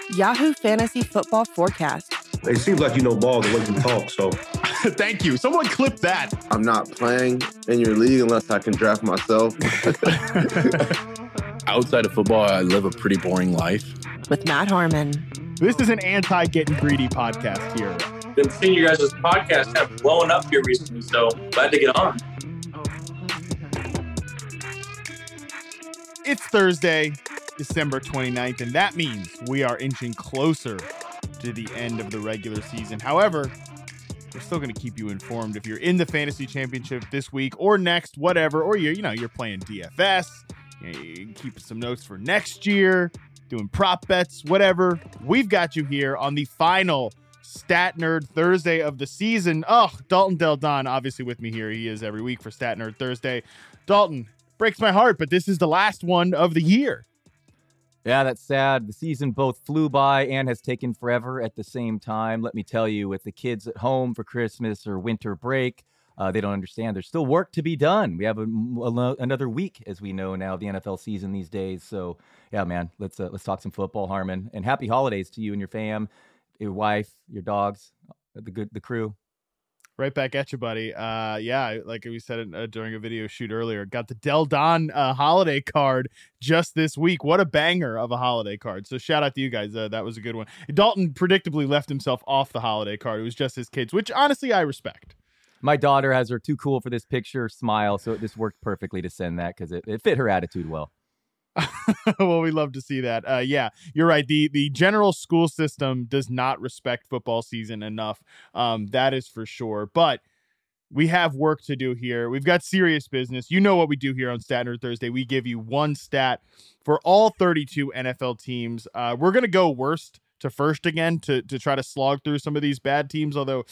Yahoo Fantasy Football Forecast. It seems like you know ball the way you talk, so. Thank you. Someone clip that. I'm not playing in your league unless I can draft myself. Outside of football, I live a pretty boring life. With Matt Harmon. This is an anti-getting greedy podcast here. Been seeing you guys' podcast kind of blowing up here recently, so glad to get on. It's Thursday, December 29th, and that means we are inching closer to the end of the regular season. However, we're still going to keep you informed if you're in the fantasy championship this week or next, whatever, or you're playing DFS, you keep some notes for next year, doing prop bets, whatever. We've got you here on the final Stat Nerd Thursday of the season. Oh, Dalton Del Don, obviously with me here. He is every week for Stat Nerd Thursday. Dalton, breaks my heart, but this is the last one of the year. Yeah, that's sad. The season both flew by and has taken forever at the same time. Let me tell you, with the kids at home for Christmas or winter break, they don't understand. There's still work to be done. We have another week, as we know now, the NFL season these days. So, yeah, man, let's talk some football, Harmon. And happy holidays to you and your fam, your wife, your dogs, the crew. Right back at you, buddy. Like we said during a video shoot earlier, got the Del Don holiday card just this week. What a banger of a holiday card. So shout out to you guys. That was a good one. Dalton predictably left himself off the holiday card. It was just his kids, which honestly I respect. My daughter has her too cool for this picture smile, so this worked perfectly to send that because it fit her attitude well. Well, we love to see that. Yeah, you're right. The general school system does not respect football season enough. That is for sure. But we have work to do here. We've got serious business. You know what we do here on Stat Nerd Thursday. We give you one stat for all 32 NFL teams. We're going to go worst to first again to try to slog through some of these bad teams, although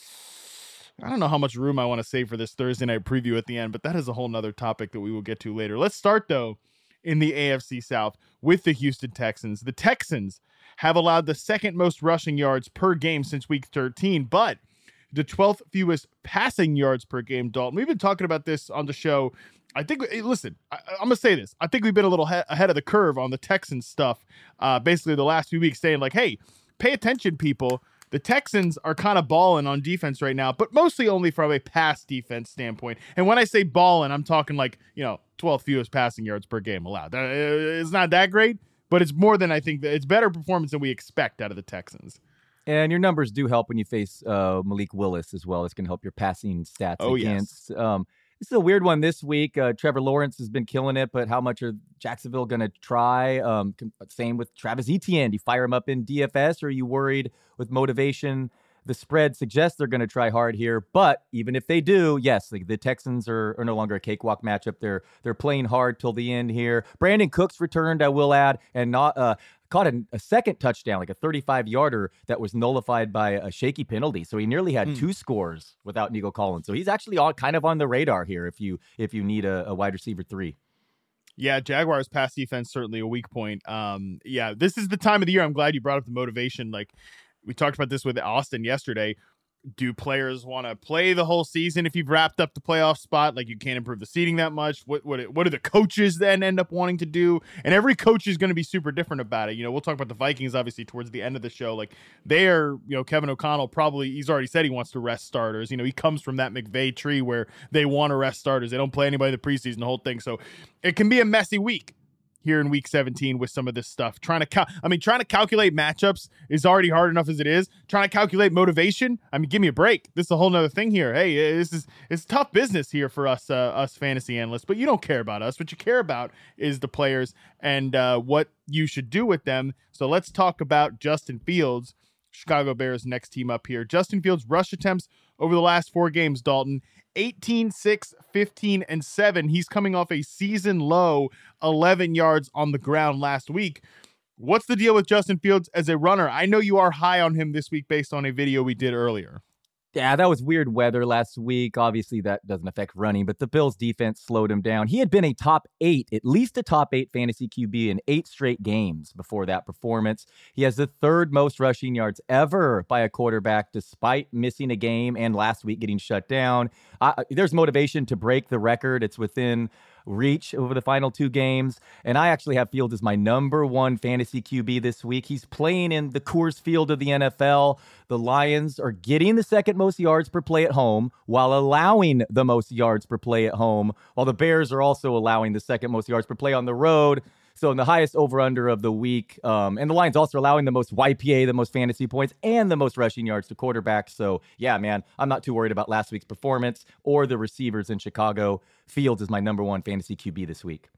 I don't know how much room I want to save for this Thursday night preview at the end, but that is a whole nother topic that we will get to later. Let's start, though, in the AFC South with the Houston Texans. The Texans have allowed the second most rushing yards per game since week 13, but the 12th fewest passing yards per game, Dalton. We've been talking about this on the show. I think, listen, I'm going to say this. I think we've been a little ahead of the curve on the Texans stuff, basically the last few weeks, saying like, hey, pay attention, people. The Texans are kind of balling on defense right now, but mostly only from a pass defense standpoint. And when I say balling, I'm talking like, 12th fewest passing yards per game allowed. It's not that great, but it's more than I think. It's better performance than we expect out of the Texans. And your numbers do help when you face Malik Willis as well. It's going to help your passing stats against. Yes. This is a weird one this week. Trevor Lawrence has been killing it, but how much are Jacksonville going to try? Same with Travis Etienne. Do you fire him up in DFS, or are you worried with motivation? The spread suggests they're going to try hard here, but even if they do, yes, the Texans are no longer a cakewalk matchup. They're playing hard till the end here. Brandon Cooks returned, I will add, and caught a second touchdown, like a 35-yarder that was nullified by a shaky penalty. So he nearly had two scores without Nico Collins. So he's actually kind of on the radar here if you need a wide receiver 3. Yeah, Jaguars pass defense, certainly a weak point. This is the time of the year. I'm glad you brought up the motivation. Like we talked about this with Austin yesterday. Do players want to play the whole season if you've wrapped up the playoff spot? Like you can't improve the seating that much. What do the coaches then end up wanting to do? And every coach is going to be super different about it. We'll talk about the Vikings obviously towards the end of the show. Like they are, Kevin O'Connell he's already said he wants to rest starters. He comes from that McVay tree where they want to rest starters. They don't play anybody in the preseason, the whole thing. So it can be a messy week here in week 17 with some of this stuff. Trying to calculate matchups is already hard enough as it is. Trying to calculate motivation, give me a break. This is a whole nother thing here. Hey, it's tough business here for us fantasy analysts, but you don't care about us. What you care about is the players and what you should do with them. So let's talk about Justin Fields, Chicago Bears next team up here. Justin Fields rush attempts over the last 4 games, Dalton. 18, 6, 15, and 7. He's coming off a season low 11 yards on the ground last week. What's the deal with Justin Fields as a runner? I know you are high on him this week based on a video we did earlier. Yeah, that was weird weather last week. Obviously, that doesn't affect running, but the Bills' defense slowed him down. He had been at least a top 8 fantasy QB in 8 straight games before that performance. He has the 3rd most rushing yards ever by a quarterback, despite missing a game and last week getting shut down. There's motivation to break the record. It's within reach over the final 2 games. And I actually have Fields as my number 1 fantasy QB this week. He's playing in the Coors Field of the NFL. The Lions are getting the second most yards per play at home while allowing the most yards per play at home, while the Bears are also allowing the second most yards per play on the road. So in the highest over-under of the week, and the Lions also allowing the most YPA, the most fantasy points, and the most rushing yards to quarterbacks. So yeah, man, I'm not too worried about last week's performance or the receivers in Chicago. Fields is my number 1 fantasy QB this week.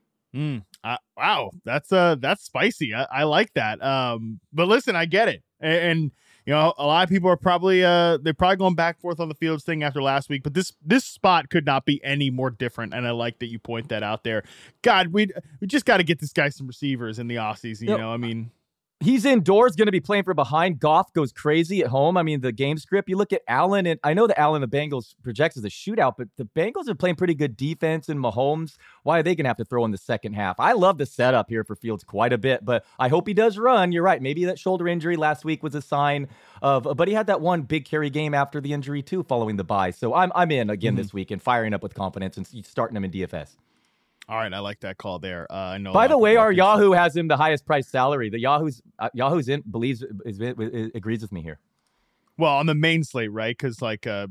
Wow, that's spicy. I like that. But listen, I get it, and you know, a lot of people are probably they're probably going back and forth on the Fields thing after last week, but this spot could not be any more different, and I like that you point that out there. God, we just got to get this guy some receivers in the offseason, you know, I mean. He's indoors, going to be playing from behind. Goff goes crazy at home. I mean, the game script, you look at Allen, and I know that Allen, the Bengals, projects as a shootout, but the Bengals are playing pretty good defense, and Mahomes, why are they going to have to throw in the second half? I love the setup here for Fields quite a bit, but I hope he does run. You're right. Maybe that shoulder injury last week was a sign of, but he had that one big carry game after the injury too, following the bye. So I'm in again this week and firing up with confidence and starting him in DFS. All right, I like that call there. I know. By the way, our Yahoo has him the highest price salary. The Yahoo's agrees with me here. Well, on the main slate, right? Because like Allen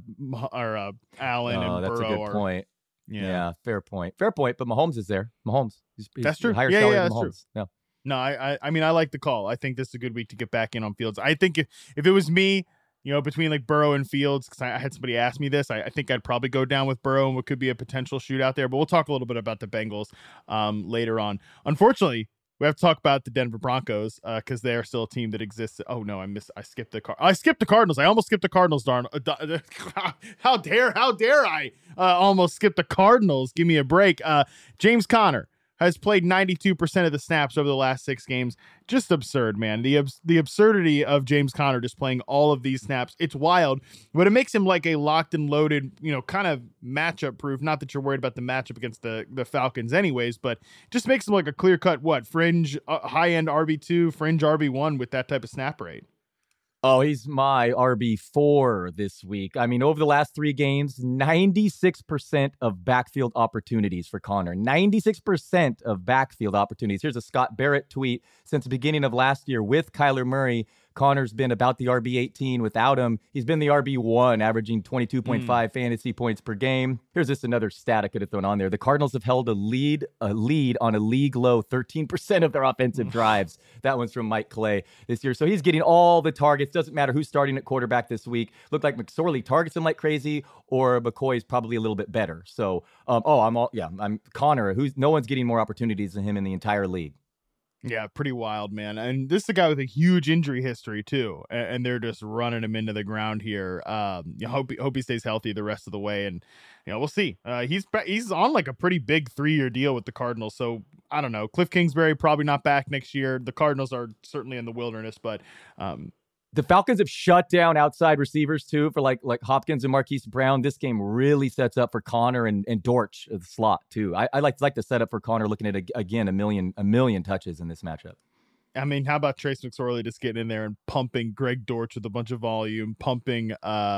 and that's Burrow a good point. Yeah, fair point. But Mahomes is there. Mahomes. He's that's true. Higher yeah, salary that's than Mahomes. true. Yeah. No, I mean, I like the call. I think this is a good week to get back in on Fields. I think if it was me, you know, between like Burrow and Fields, because I had somebody ask me this, I think I'd probably go down with Burrow and what could be a potential shootout there. But we'll talk a little bit about the Bengals later on. Unfortunately, we have to talk about the Denver Broncos because they are still a team that exists. Oh no, I skipped the Cardinals. I almost skipped the Cardinals. Darn! How dare I almost skip the Cardinals? Give me a break. James Conner has played 92% of the snaps over the last 6 games. Just absurd, man. The absurdity of James Conner just playing all of these snaps. It's wild, but it makes him like a locked and loaded, you know, kind of matchup proof. Not that you're worried about the matchup against the Falcons anyways, but just makes him like a clear cut, fringe, high-end RB2, fringe RB1 with that type of snap rate. Oh, he's my RB4 this week. I mean, over the last 3 games, 96% of backfield opportunities for Conner. 96% of backfield opportunities. Here's a Scott Barrett tweet. Since the beginning of last year with Kyler Murray, Conner's been about the RB18. Without him, he's been the RB1, averaging 22.5 fantasy points per game. Here's just another stat I could have thrown on there. The Cardinals have held a lead on a league low 13% of their offensive drives. That one's from Mike Clay this year. So he's getting all the targets. Doesn't matter who's starting at quarterback this week. Looked like McSorley targets him like crazy, or McCoy's probably a little bit better. So, I'm Conner, no one's getting more opportunities than him in the entire league. Yeah, pretty wild, man. And this is a guy with a huge injury history too, and they're just running him into the ground here. Hope he stays healthy the rest of the way, and you know, we'll see. He's on like a pretty big 3-year deal with the Cardinals, so I don't know. Cliff Kingsbury probably not back next year. The Cardinals are certainly in the wilderness, but the Falcons have shut down outside receivers too for like Hopkins and Marquise Brown. This game really sets up for Conner and Dortch the slot too. I like the setup for Conner, looking at again a million touches in this matchup. I mean, how about Trace McSorley just getting in there and pumping Greg Dortch with a bunch of volume, pumping,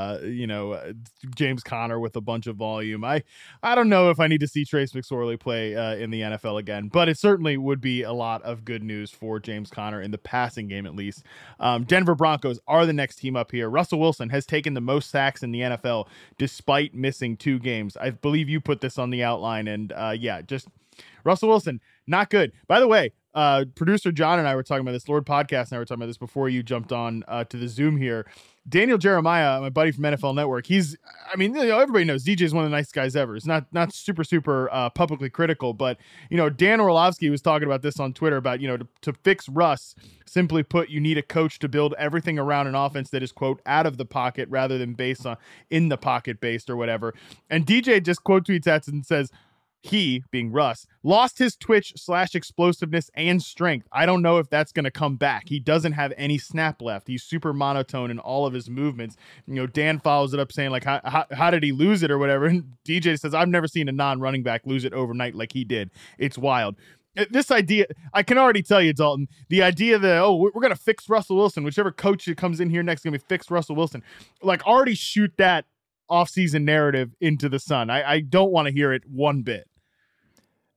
James Conner with a bunch of volume. I don't know if I need to see Trace McSorley play in the NFL again, but it certainly would be a lot of good news for James Conner in the passing game, at least. Denver Broncos are the next team up here. Russell Wilson has taken the most sacks in the NFL despite missing 2 games. I believe you put this on the outline, and just Russell Wilson, not good. By the way, producer John and I were talking about this, Lord Podcast and I were talking about this before you jumped on to the Zoom here. Daniel Jeremiah, my buddy from NFL Network, everybody knows DJ is one of the nicest guys ever. It's not super publicly critical, but Dan Orlovsky was talking about this on Twitter about, to fix Russ, simply put, you need a coach to build everything around an offense that is, quote, out of the pocket rather than based on in the pocket based or whatever. And DJ just quote tweets at and says, he, being Russ, lost his twitch/explosiveness and strength. I don't know if that's going to come back. He doesn't have any snap left. He's super monotone in all of his movements. Dan follows it up saying, like, how did he lose it or whatever? And DJ says, I've never seen a non-running back lose it overnight like he did. It's wild. This idea, I can already tell you, Dalton, the idea that, we're going to fix Russell Wilson, whichever coach that comes in here next is going to be fix Russell Wilson. Like, already shoot that offseason narrative into the sun. I don't want to hear it one bit.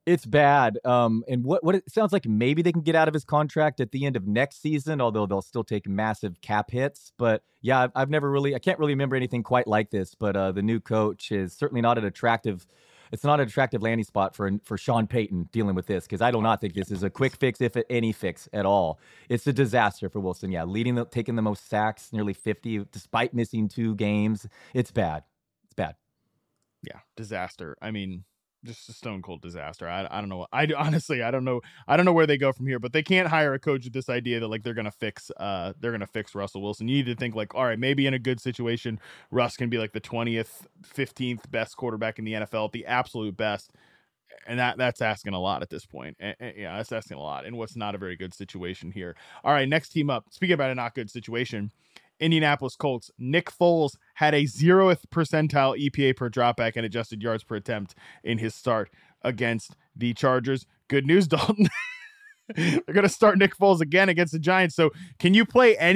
It's bad. And what it sounds like maybe they can get out of his contract at the end of next season, although they'll still take massive cap hits. But yeah, I can't really remember anything quite like this. But the new coach is certainly not it's not an attractive landing spot for Sean Payton dealing with this, because I do not think this is a quick fix, if any fix at all. It's a disaster for Wilson. Yeah, taking the most sacks, nearly 50, despite missing 2 games. It's bad. It's bad. Yeah, disaster. I mean, just a stone cold disaster. I don't know. I don't know where they go from here, but they can't hire a coach with this idea that like they're going to fix Russell Wilson. You need to think like, all right, maybe in a good situation, Russ can be like the 20th, 15th best quarterback in the NFL at the absolute best. And that's asking a lot at this point. Yeah, that's asking a lot in what's not a very good situation here. All right, next team up. Speaking about a not good situation, Indianapolis Colts. Nick Foles had a 0th percentile EPA per dropback and adjusted yards per attempt in his start against the Chargers. Good news, Dalton. They're going to start Nick Foles again against the Giants. So can you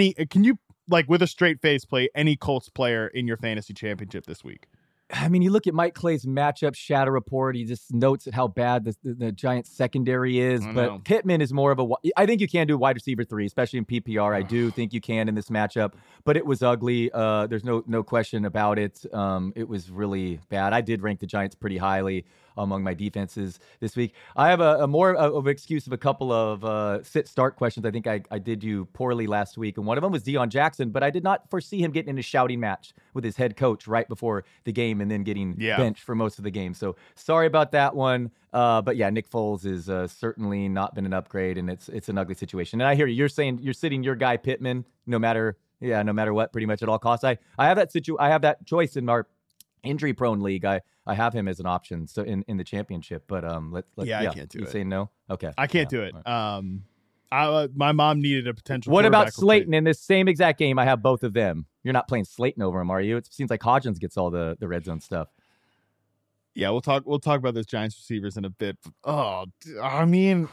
with a straight face play any Colts player in your fantasy championship this week? I mean, you look at Mike Clay's matchup shadow report. He just notes at how bad the Giants secondary is. But Pittman is more of I think you can do wide receiver 3, especially in PPR. I do think you can in this matchup. But it was ugly. There's no question about it. It was really bad. I did rank the Giants pretty highly among my defenses this week. I have a more of an excuse of a couple of sit-start questions. I think I did you poorly last week, and one of them was Deion Jackson, but I did not foresee him getting in a shouting match with his head coach right before the game and then getting benched for most of the game. So sorry about that one. But yeah, Nick Foles is certainly not been an upgrade, and it's an ugly situation. And I hear you. You're saying you're sitting your guy Pittman no matter what, pretty much at all costs. I have that choice in our injury-prone league. I have him as an option, so in the championship. But I can't do it. You say no? Okay, I can't do it. My mom needed a potential. What about Slayton in this same exact game? I have both of them. You're not playing Slayton over him, are you? It seems like Hodgins gets all the red zone stuff. Yeah, we'll talk about those Giants receivers in a bit. Oh, I mean,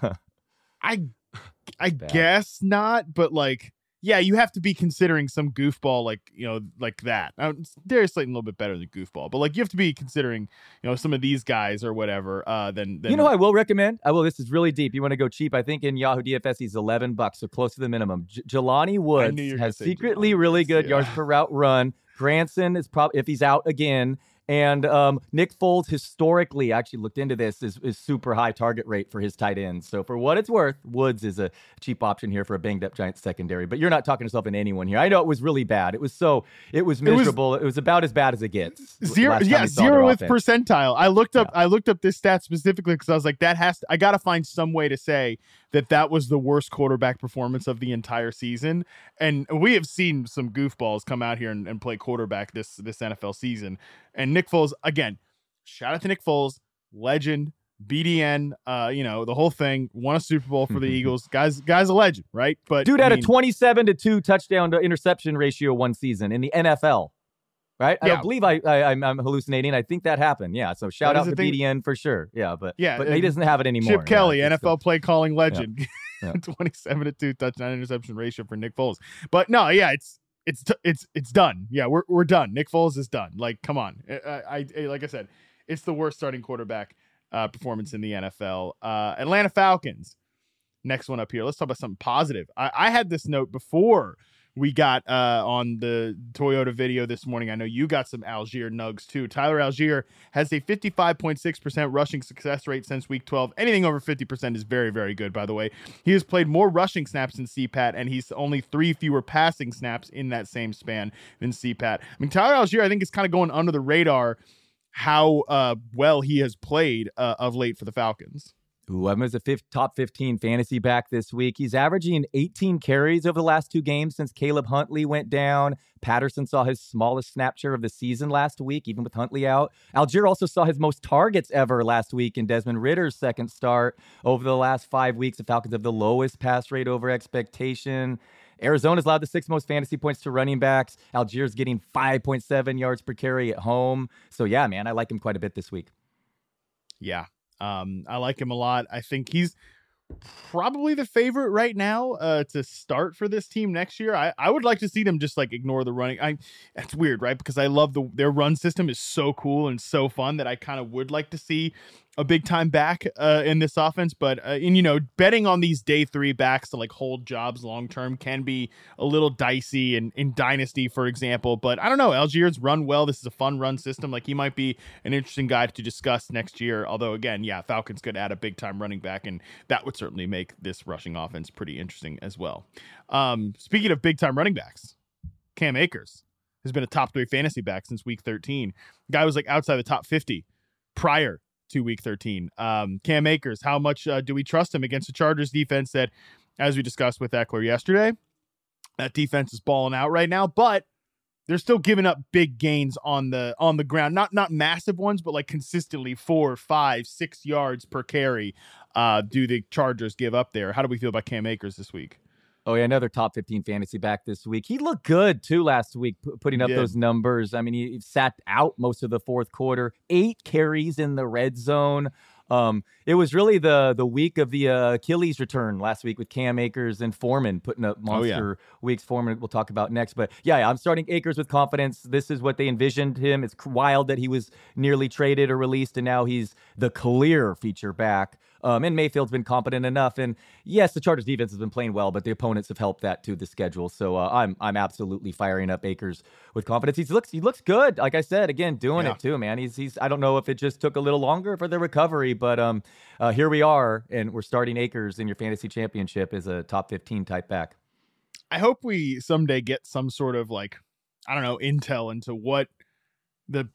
I guess not, but like, yeah, you have to be considering some goofball like that. Darius Slayton a little bit better than goofball, but like you have to be considering some of these guys or whatever. Then I will recommend. This is really deep. You want to go cheap? I think in Yahoo DFS he's $11, so close to the minimum. Jelani Woods has secretly really good yards per route run. Granson is probably, if he's out again. And Nick Foles historically, I actually looked into this, is super high target rate for his tight ends. So for what it's worth, Woods is a cheap option here for a banged up Giants secondary. But you're not talking yourself into anyone here. I know it was really bad. It was miserable. It was about as bad as it gets. 0th percentile. I looked up this stat specifically because I was like, I got to find some way to say that was the worst quarterback performance of the entire season. And we have seen some goofballs come out here and play quarterback this NFL season. And Nick Foles, again, shout out to Nick Foles, legend, BDN, the whole thing, won a Super Bowl for the Eagles. Guy's a legend, right? But dude had a 27-2 touchdown to interception ratio one season in the NFL. Right? Yeah. I don't believe I'm hallucinating. I think that happened. Yeah. So shout out to BDN for sure. Yeah. But he doesn't have it anymore. Chip Kelly, NFL play calling legend. Yeah. 27-2 touchdown interception ratio for Nick Foles. But no, yeah, it's done. Yeah, we're done. Nick Foles is done. Like, come on. I like I said, it's the worst starting quarterback performance in the NFL. Atlanta Falcons. Next one up here. Let's talk about something positive. I had this note before we got on the Toyota video this morning. I know you got some Algier nugs too. Tyler Algier has a 55.6% rushing success rate since week 12. Anything over 50% is very, very good, by the way. He has played more rushing snaps than CPAT, and he's only 3 fewer passing snaps in that same span than CPAT. I mean, Tyler Algier, I think, is kind of going under the radar how well he has played of late for the Falcons. Ooh, I'm as a top 15 fantasy back this week. He's averaging 18 carries over the last 2 games since Caleb Huntley went down. Patterson saw his smallest snap share of the season last week, even with Huntley out. Algier also saw his most targets ever last week in Desmond Ritter's second start. Over the last 5 weeks, the Falcons have the lowest pass rate over expectation. Arizona's allowed the 6th most fantasy points to running backs. Algier's getting 5.7 yards per carry at home. So yeah, man, I like him quite a bit this week. Yeah. I like him a lot. I think he's probably the favorite right now to start for this team next year. I would like to see them just like ignore the running. That's weird, right? Because I love their run system is so cool and so fun that I kind of would like to see a big time back in this offense, but betting on these day 3 backs to like hold jobs long term can be a little dicey in Dynasty, for example. But I don't know, Algiers run well. This is a fun run system. Like, he might be an interesting guy to discuss next year. Although again, yeah, Falcons could add a big time running back, and that would certainly make this rushing offense pretty interesting as well. Speaking of big time running backs, Cam Akers has been a top 3 fantasy back since week 13. Guy was like outside the top 50 prior to week 13. Cam Akers, how much do we trust him against the Chargers defense that, as we discussed with Eckler yesterday, that defense is balling out right now, but they're still giving up big gains on the ground. Not massive ones, but like consistently 4, 5, 6 yards per carry do the Chargers give up there. How do we feel about Cam Akers this week? Oh, yeah, another top 15 fantasy back this week. He looked good, too, last week, putting up those numbers. I mean, he sat out most of the fourth quarter, 8 carries in the red zone. It was really the week of the Achilles return last week with Cam Akers and Foreman putting up monster weeks. Foreman we'll talk about next. But, yeah, I'm starting Akers with confidence. This is what they envisioned him. It's wild that he was nearly traded or released, and now he's the clear feature back. And Mayfield's been competent enough. And yes, the Chargers defense has been playing well, but the opponents have helped that to the schedule. So I'm absolutely firing up Akers with confidence. He looks good. Like I said, again, doing it too, man. He's I don't know if it just took a little longer for the recovery, but here we are, and we're starting Akers in your fantasy championship as a top 15 type back. I hope we someday get some sort of like, I don't know, intel into what the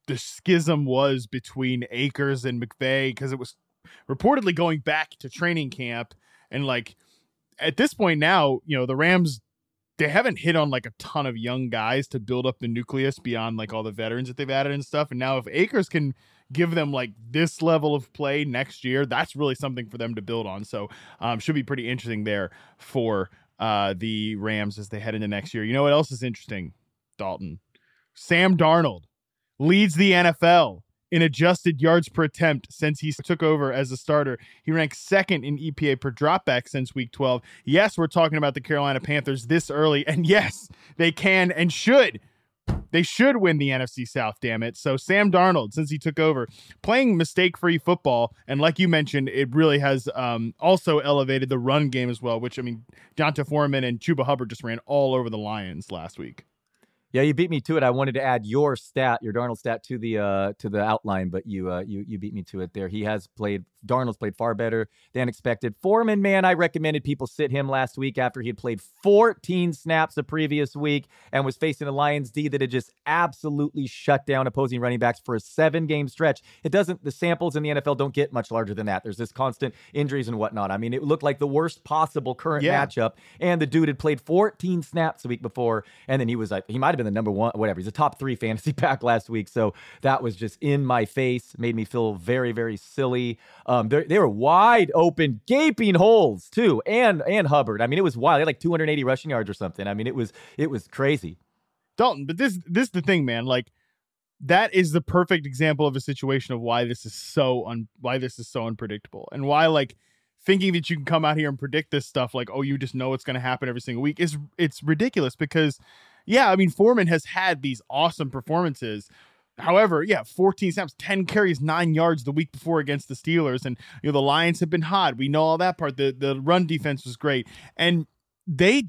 schism was between Akers and McVay, because it was reportedly going back to training camp, and like at this point now, the Rams, they haven't hit on like a ton of young guys to build up the nucleus beyond like all the veterans that they've added and stuff. And now if Akers can give them like this level of play next year, that's really something for them to build on. So should be pretty interesting there for the Rams as they head into next year. You know what else is interesting, Dalton? Sam Darnold leads the NFL in adjusted yards per attempt since he took over as a starter. He ranks 2nd in EPA per dropback since week 12. Yes, we're talking about the Carolina Panthers this early, and yes, they can and should. They should win the NFC South, damn it. So Sam Darnold, since he took over, playing mistake-free football, and like you mentioned, it really has also elevated the run game as well, which, I mean, D'Onta Foreman and Chuba Hubbard just ran all over the Lions last week. Yeah, you beat me to it. I wanted to add your Darnold stat to the outline, but you beat me to it there. Darnold's played far better than expected. Foreman, man, I recommended people sit him last week after he had played 14 snaps the previous week and was facing a Lions D that had just absolutely shut down opposing running backs for a 7-game stretch. The samples in the NFL don't get much larger than that. There's this constant injuries and whatnot. I mean, it looked like the worst possible current matchup, and the dude had played 14 snaps the week before, and then he might have been the number 1, whatever. He's a top 3 fantasy back last week. So that was just in my face, made me feel very, very silly. They were wide open, gaping holes too. And Hubbard. I mean, it was wild. They had like 280 rushing yards or something. I mean, it was crazy. Dalton, but this is the thing, man. Like, that is the perfect example of a situation of why this is so unpredictable, and why, like, thinking that you can come out here and predict this stuff, like, oh, you just know it's going to happen every single week, it's ridiculous. Because yeah, I mean, Foreman has had these awesome performances. However, 14 snaps, 10 carries, 9 yards the week before against the Steelers. And, the Lions have been hot. We know all that part. The run defense was great. And Dan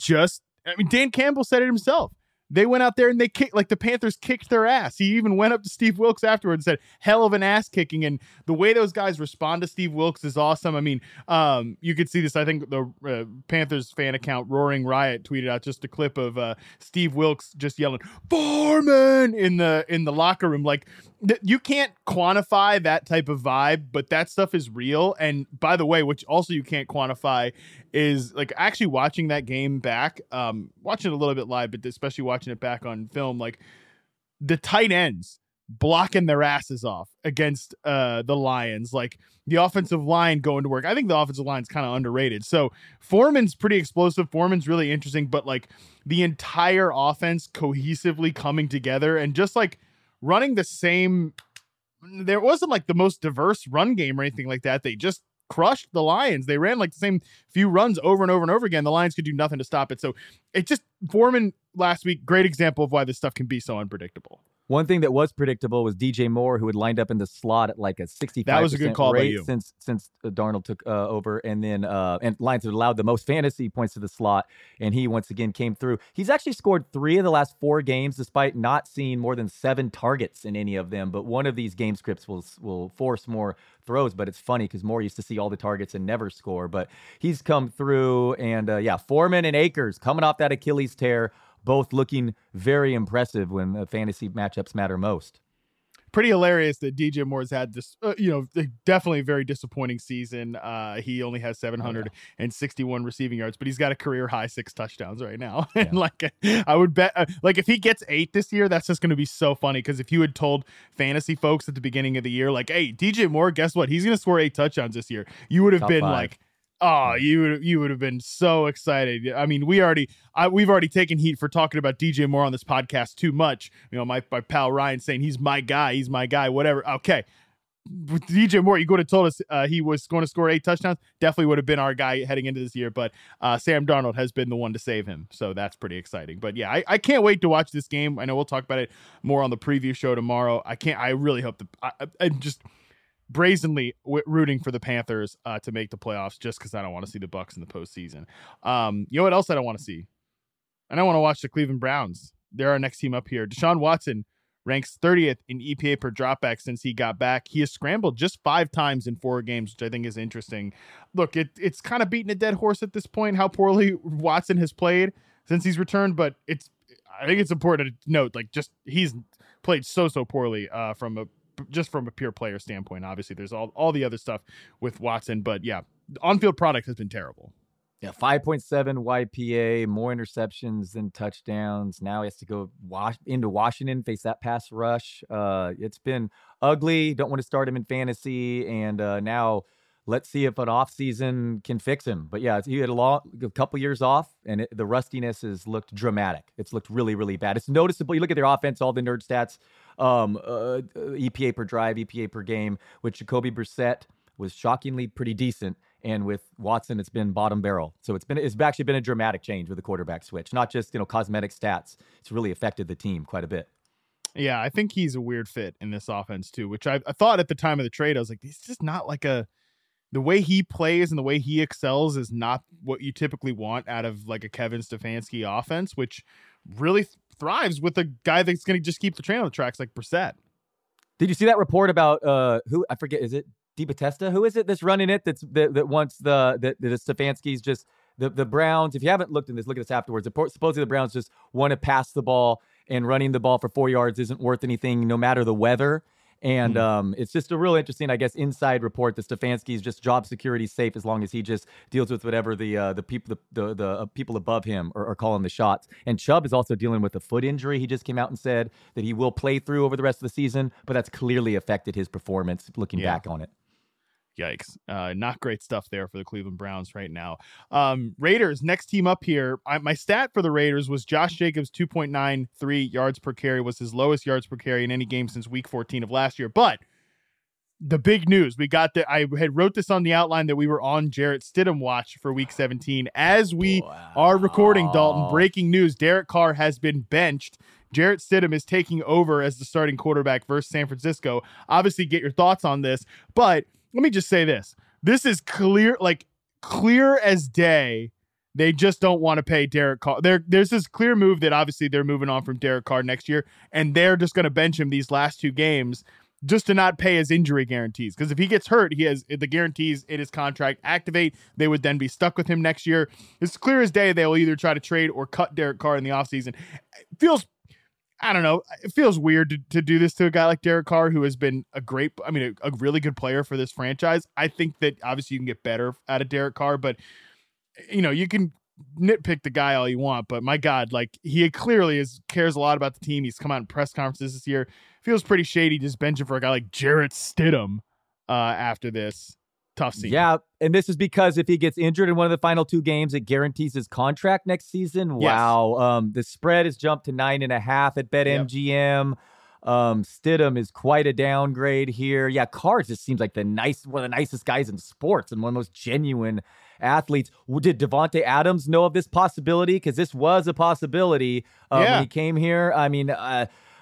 Campbell said it himself. They went out there and they kicked, like the Panthers kicked their ass. He even went up to Steve Wilks afterwards and said, hell of an ass kicking. And the way those guys respond to Steve Wilks is awesome. I mean, you could see this. I think the Panthers fan account Roaring Riot tweeted out just a clip of Steve Wilks just yelling "Foreman" in the locker room. Like, you can't quantify that type of vibe, but that stuff is real. And by the way, which also you can't quantify is like actually watching that game back, watching it a little bit live, but especially watching it back on film, like the tight ends blocking their asses off against the Lions, like the offensive line going to work. I think the offensive line is kind of underrated. So Foreman's pretty explosive. Foreman's really interesting, but like the entire offense cohesively coming together and just like running the same, there wasn't like the most diverse run game or anything like that. They just crushed the Lions. They ran like the same few runs over and over and over again. The Lions could do nothing to stop it. So it just, Foreman last week, great example of why this stuff can be so unpredictable. One thing that was predictable was DJ Moore, who had lined up in the slot at like a 65% that was a good call rate by you. since Darnold took over, and then and Lions had allowed the most fantasy points to the slot, and he once again came through. He's actually scored 3 of the last 4 games, despite not seeing more than 7 targets in any of them. But one of these game scripts will force more throws. But it's funny because Moore used to see all the targets and never score. But he's come through, and Foreman and Akers coming off that Achilles tear, both looking very impressive when the fantasy matchups matter most. Pretty hilarious that DJ Moore's had this, definitely a very disappointing season. He only has 761 receiving yards, but he's got a career high 6 touchdowns right now. And I would bet, if he gets 8 this year, that's just going to be so funny. Because if you had told fantasy folks at the beginning of the year, like, hey, DJ Moore, guess what? He's going to score 8 touchdowns this year. You would have been 5. Like, oh, you would have been so excited. I mean, we've already taken heat for talking about DJ Moore on this podcast too much. My pal Ryan saying he's my guy, whatever. Okay. With DJ Moore, you would have told us he was going to score 8 touchdowns. Definitely would have been our guy heading into this year, but Sam Darnold has been the one to save him. So that's pretty exciting. But yeah, I can't wait to watch this game. I know we'll talk about it more on the preview show tomorrow. I really hope I'm just brazenly rooting for the Panthers to make the playoffs, just because I don't want to see the Bucs in the postseason. You know what else I don't want to see? I don't want to watch the Cleveland Browns. They're our next team up here. Deshaun Watson ranks 30th in EPA per dropback since he got back. He has scrambled just 5 times in 4 games, which I think is interesting. Look, it's kind of beating a dead horse at this point, how poorly Watson has played since he's returned, but I think it's important to note, he's played so poorly from a pure player standpoint. Obviously there's all the other stuff with Watson, but yeah, the on-field product has been terrible. Yeah, 5.7 YPA, more interceptions than touchdowns. Now he has to go into Washington, face that pass rush. It's been ugly. Don't want to start him in fantasy, and now let's see if an offseason can fix him. But yeah, he had a couple years off, and the rustiness has looked dramatic. It's looked really, really bad. It's noticeable. You look at their offense, all the nerd stats, EPA per drive, EPA per game, which Jacoby Brissett was shockingly pretty decent. And with Watson, it's been bottom barrel. So it's actually been a dramatic change with the quarterback switch, not just, cosmetic stats. It's really affected the team quite a bit. Yeah, I think he's a weird fit in this offense too, which I thought at the time of the trade, I was like, he's just not the way he plays and the way he excels is not what you typically want out of a Kevin Stefanski offense, which really thrives with a guy that's going to just keep the train on the tracks like Brissett. Did you see that report about who, I forget, is it DiBattista? Who is it that's running it? That wants the Stefanski's just the Browns. If you haven't looked at this afterwards. Supposedly the Browns just want to pass the ball, and running the ball for 4 yards isn't worth anything, no matter the weather. And it's just a real interesting, I guess, inside report that Stefanski's just job security safe as long as he just deals with whatever the people above him are calling the shots. And Chubb is also dealing with a foot injury. He just came out and said that he will play through over the rest of the season, but that's clearly affected his performance looking back on it. Yikes. Not great stuff there for the Cleveland Browns right now. Raiders, next team up here. My stat for the Raiders was Josh Jacobs, 2.93 yards per carry, was his lowest yards per carry in any game since week 14 of last year. But the big news, I had wrote this on the outline that we were on Jarrett Stidham watch for week 17. As we are recording, Dalton, breaking news, Derek Carr has been benched. Jarrett Stidham is taking over as the starting quarterback versus San Francisco. Obviously, get your thoughts on this, but let me just say this. This is clear as day. They just don't want to pay Derek Carr. There's this clear move that obviously they're moving on from Derek Carr next year, and they're just going to bench him these last 2 games just to not pay his injury guarantees. Because if he gets hurt, he has the guarantees in his contract activate. They would then be stuck with him next year. It's clear as day they will either try to trade or cut Derek Carr in the offseason. I don't know. It feels weird to do this to a guy like Derek Carr, who has been a really good player for this franchise. I think that obviously you can get better out of Derek Carr, but you can nitpick the guy all you want, but my God, he clearly cares a lot about the team. He's come out in press conferences this year. Feels pretty shady just benching for a guy like Jarrett Stidham after this. Tough scene. Yeah, and this is because if he gets injured in one of the final 2 games, it guarantees his contract next season. Yes. Wow. The spread has jumped to 9.5 at BetMGM. Stidham is quite a downgrade here. Yeah, Carr just seems like one of the nicest guys in sports and one of the most genuine athletes. Did Devontae Adams know of this possibility? Because this was a possibility when he came here. I mean,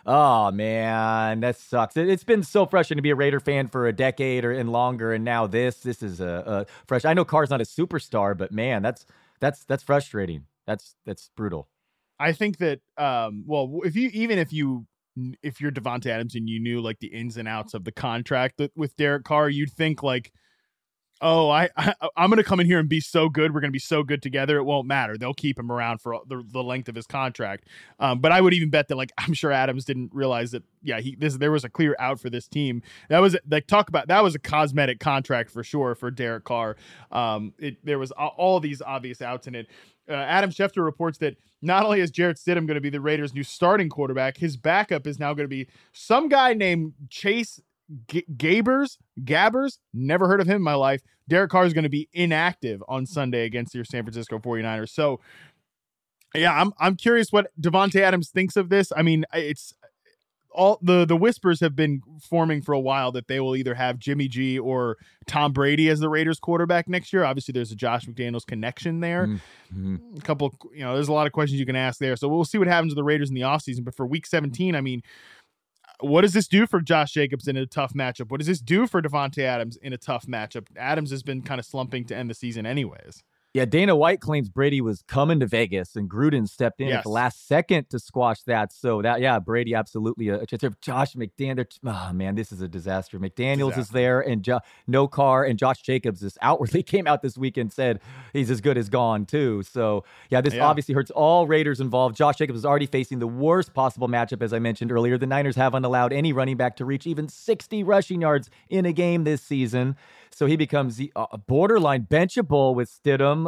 Oh, man, that sucks. It's been so frustrating to be a Raider fan for a decade and longer, and now this is a fresh. I know Carr's not a superstar, but man, that's frustrating. That's brutal. I think that well, if you're Davante Adams and you knew like the ins and outs of the contract with Derek Carr, you'd think like, oh, I'm going to come in here and be so good. We're going to be so good together. It won't matter. They'll keep him around for the length of his contract. But I would even bet that, like, I'm sure Adams didn't realize that, yeah, there was a clear out for this team. That was that was a cosmetic contract for sure for Derek Carr. There was all these obvious outs in it. Adam Schefter reports that not only is Jarrett Stidham going to be the Raiders' new starting quarterback, his backup is now going to be some guy named Chase Gabbers, never heard of him in my life. Derek Carr is going to be inactive on Sunday against your San Francisco 49ers. So, yeah, I'm curious what Davante Adams thinks of this. I mean, it's all the whispers have been forming for a while that they will either have Jimmy G or Tom Brady as the Raiders quarterback next year. Obviously, there's a Josh McDaniels connection there. Mm-hmm. A couple, there's a lot of questions you can ask there. So we'll see what happens to the Raiders in the offseason. But for week 17, I mean, what does this do for Josh Jacobs in a tough matchup? What does this do for Davante Adams in a tough matchup? Adams has been kind of slumping to end the season anyways. Yeah, Dana White claims Brady was coming to Vegas, and Gruden stepped in at the last second to squash that. So Brady absolutely. Josh McDaniels, oh man, this is a disaster. McDaniels is there, and no Carr, and Josh Jacobs just outwardly came out this week and said he's as good as gone too. So this obviously hurts all Raiders involved. Josh Jacobs is already facing the worst possible matchup, as I mentioned earlier. The Niners haven't allowed any running back to reach even 60 rushing yards in a game this season. So he becomes the borderline benchable with Stidham.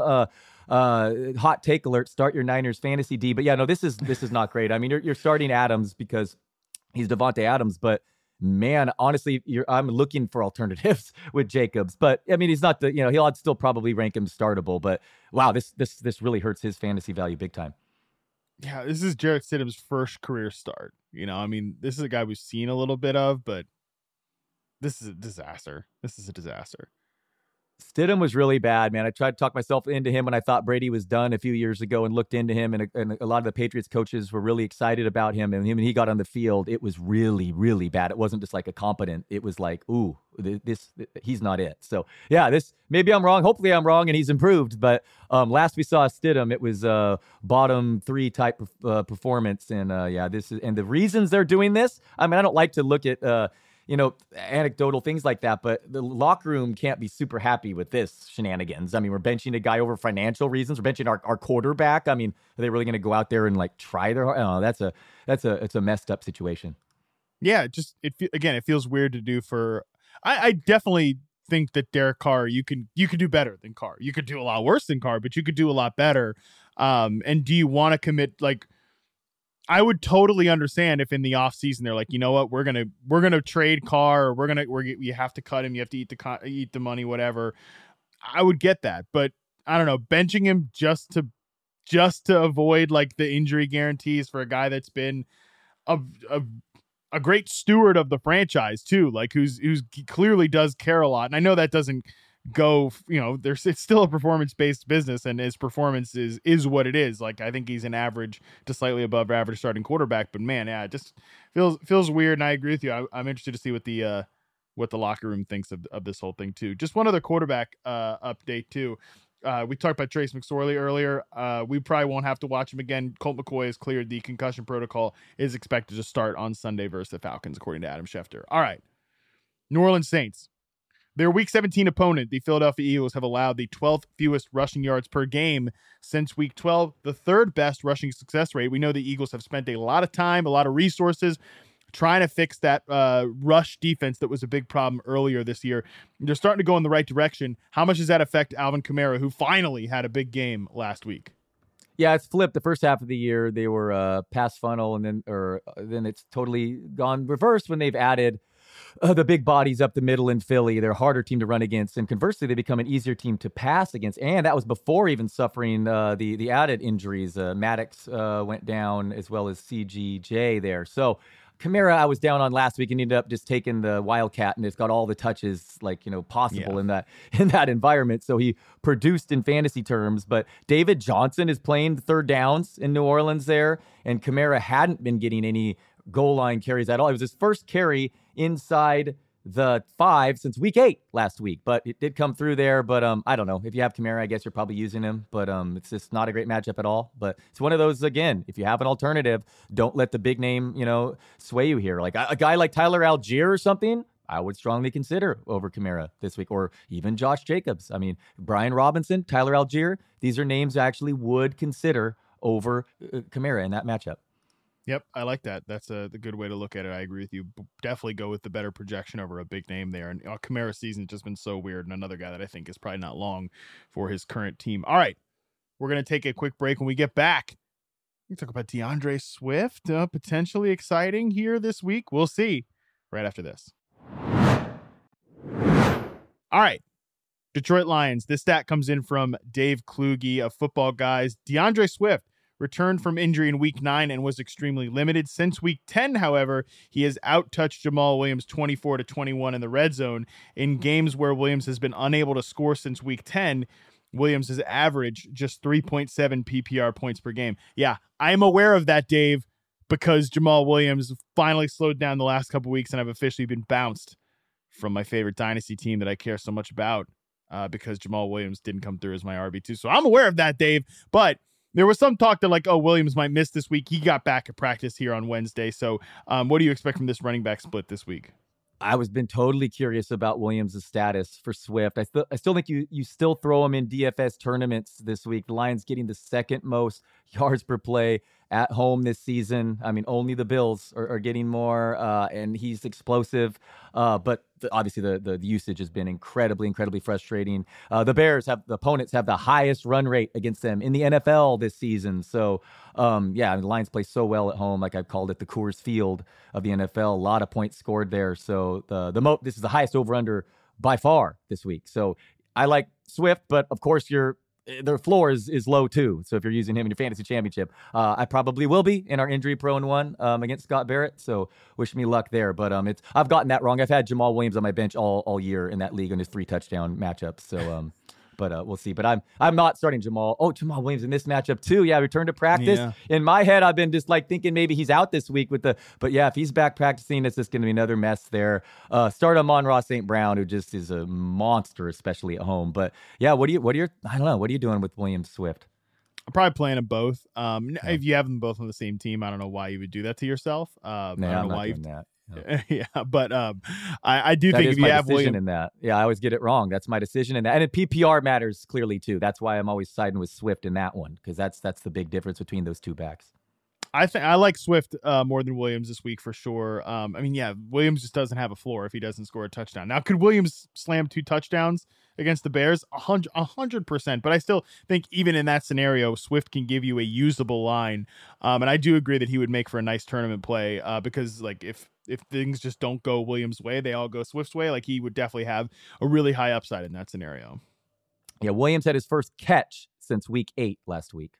Hot take alert, start your Niners fantasy D. But this is not great. I mean, you're starting Adams because he's Davante Adams, but man, honestly, I'm looking for alternatives with Jacobs. But I mean, he's not he'll still probably rank him startable, but wow, this really hurts his fantasy value big time. Yeah, this is Jarrett Stidham's first career start. I mean, this is a guy we've seen a little bit of, but this is a disaster. Stidham was really bad, man. I tried to talk myself into him when I thought Brady was done a few years ago and looked into him, and a lot of the Patriots coaches were really excited about him. And when he got on the field, it was really, really bad. It wasn't just like a competent. It was like, ooh, he's not it. So, maybe I'm wrong. Hopefully I'm wrong and he's improved. But last we saw Stidham, it was bottom 3 type of performance. And and the reasons they're doing this, I mean, I don't like to look at anecdotal things like that, but the locker room can't be super happy with this shenanigans. I mean, we're benching a guy over financial reasons. We're benching our quarterback. I mean, are they really going to go out there and like try their? Oh, it's a messed up situation. Yeah, it feels weird to do for. I definitely think that Derek Carr, you could do better than Carr. You could do a lot worse than Carr, but you could do a lot better. And do you want to commit like? I would totally understand if in the offseason they're like, you know what, we're gonna trade Carr, or you have to cut him, you have to eat the money, whatever. I would get that, but I don't know, benching him just to avoid like the injury guarantees for a guy that's been a great steward of the franchise too, like who's clearly does care a lot. And I know that doesn't go, it's still a performance-based business, and his performance is what it is. Like, I think he's an average to slightly above average starting quarterback, but man, it just feels weird. And I agree with you. I'm interested to see what the locker room thinks of this whole thing too. Just one other quarterback update too. We talked about Trace McSorley earlier. We probably won't have to watch him again. Colt McCoy has cleared the concussion protocol, is expected to start on Sunday versus the Falcons, according to Adam Schefter. All right. New Orleans Saints. Their Week 17 opponent, the Philadelphia Eagles, have allowed the 12th fewest rushing yards per game since Week 12, the third best rushing success rate. We know the Eagles have spent a lot of time, a lot of resources trying to fix that rush defense that was a big problem earlier this year. They're starting to go in the right direction. How much does that affect Alvin Kamara, who finally had a big game last week? Yeah, it's flipped. The first half of the year, they were pass funnel, and then it's totally gone reverse when they've added the big bodies up the middle in Philly. They're a harder team to run against, and conversely, they become an easier team to pass against. And that was before even suffering the added injuries. Maddox went down, as well as CGJ there. So Kamara, I was down on last week and ended up just taking the Wildcat, and it's got all the touches possible in that environment. So he produced in fantasy terms, but David Johnson is playing third downs in New Orleans there, and Kamara hadn't been getting any goal line carries at all. It was his first carry inside the 5 since week 8 last week, but it did come through there. But I don't know. If you have Kamara, I guess you're probably using him, but it's just not a great matchup at all. But it's one of those, again, if you have an alternative, don't let the big name, sway you here. Like a guy like Tyler Algier or something, I would strongly consider over Kamara this week, or even Josh Jacobs. I mean, Brian Robinson, Tyler Algier, these are names I actually would consider over Kamara in that matchup. Yep, I like that. That's the good way to look at it. I agree with you. Definitely go with the better projection over a big name there. And Kamara's season's just been so weird, and another guy that I think is probably not long for his current team. All right, we're going to take a quick break. When we get back, we talk about DeAndre Swift, potentially exciting here this week. We'll see right after this. All right, Detroit Lions. This stat comes in from Dave Kluge of Football Guys. DeAndre Swift returned from injury in week 9 and was extremely limited. Since week 10, however, he has out-touched Jamal Williams 24-21 in the red zone. In games where Williams has been unable to score since week 10, Williams has averaged just 3.7 PPR points per game. Yeah, I'm aware of that, Dave, because Jamal Williams finally slowed down the last couple weeks, and I've officially been bounced from my favorite dynasty team that I care so much about because Jamal Williams didn't come through as my RB2. So I'm aware of that, Dave, but there was some talk that Williams might miss this week. He got back at practice here on Wednesday. So what do you expect from this running back split this week? I was been totally curious about Williams' status for Swift. I still think you still throw him in DFS tournaments this week. The Lions getting the second most yards per play at home this season. I mean, only the Bills are getting more, and he's explosive. But obviously the usage has been incredibly frustrating. The opponents have the highest run rate against them in the NFL this season. So, the Lions play so well at home. Like I've called it the Coors Field of the NFL. A lot of points scored there. So this is the highest over-under by far this week. So I like Swift, but of course their floor is low too. So if you're using him in your fantasy championship, I probably will be in our injury-prone one against Scott Barrett. So wish me luck there. But I've gotten that wrong. I've had Jamal Williams on my bench all year in that league on his 3 touchdown matchups. So but we'll see. But I'm not starting Jamal. Oh, Jamal Williams in this matchup too. Yeah, return to practice. Yeah. In my head, I've been just thinking maybe he's out this week but yeah, if he's back practicing, it's just going to be another mess there. Start Amon-Ra St. Brown, who just is a monster, especially at home. But yeah, what are you doing with Williams Swift? I'm probably playing them both. If you have them both on the same team, I don't know why you would do that to yourself. I don't know why you've that. Yeah, but I do think if you have Williams in that, I always get it wrong. That's my decision in that, and PPR matters clearly too. That's why I'm always siding with Swift in that one, because that's the big difference between those two backs. I think I like Swift more than Williams this week for sure. Williams just doesn't have a floor if he doesn't score a touchdown. Now, could Williams slam 2 touchdowns against the Bears? 100%. But I still think even in that scenario, Swift can give you a usable line. And I do agree that he would make for a nice tournament play because if things just don't go Williams' way, they all go Swift's way. He would definitely have a really high upside in that scenario. Yeah, Williams had his first catch since week 8 last week.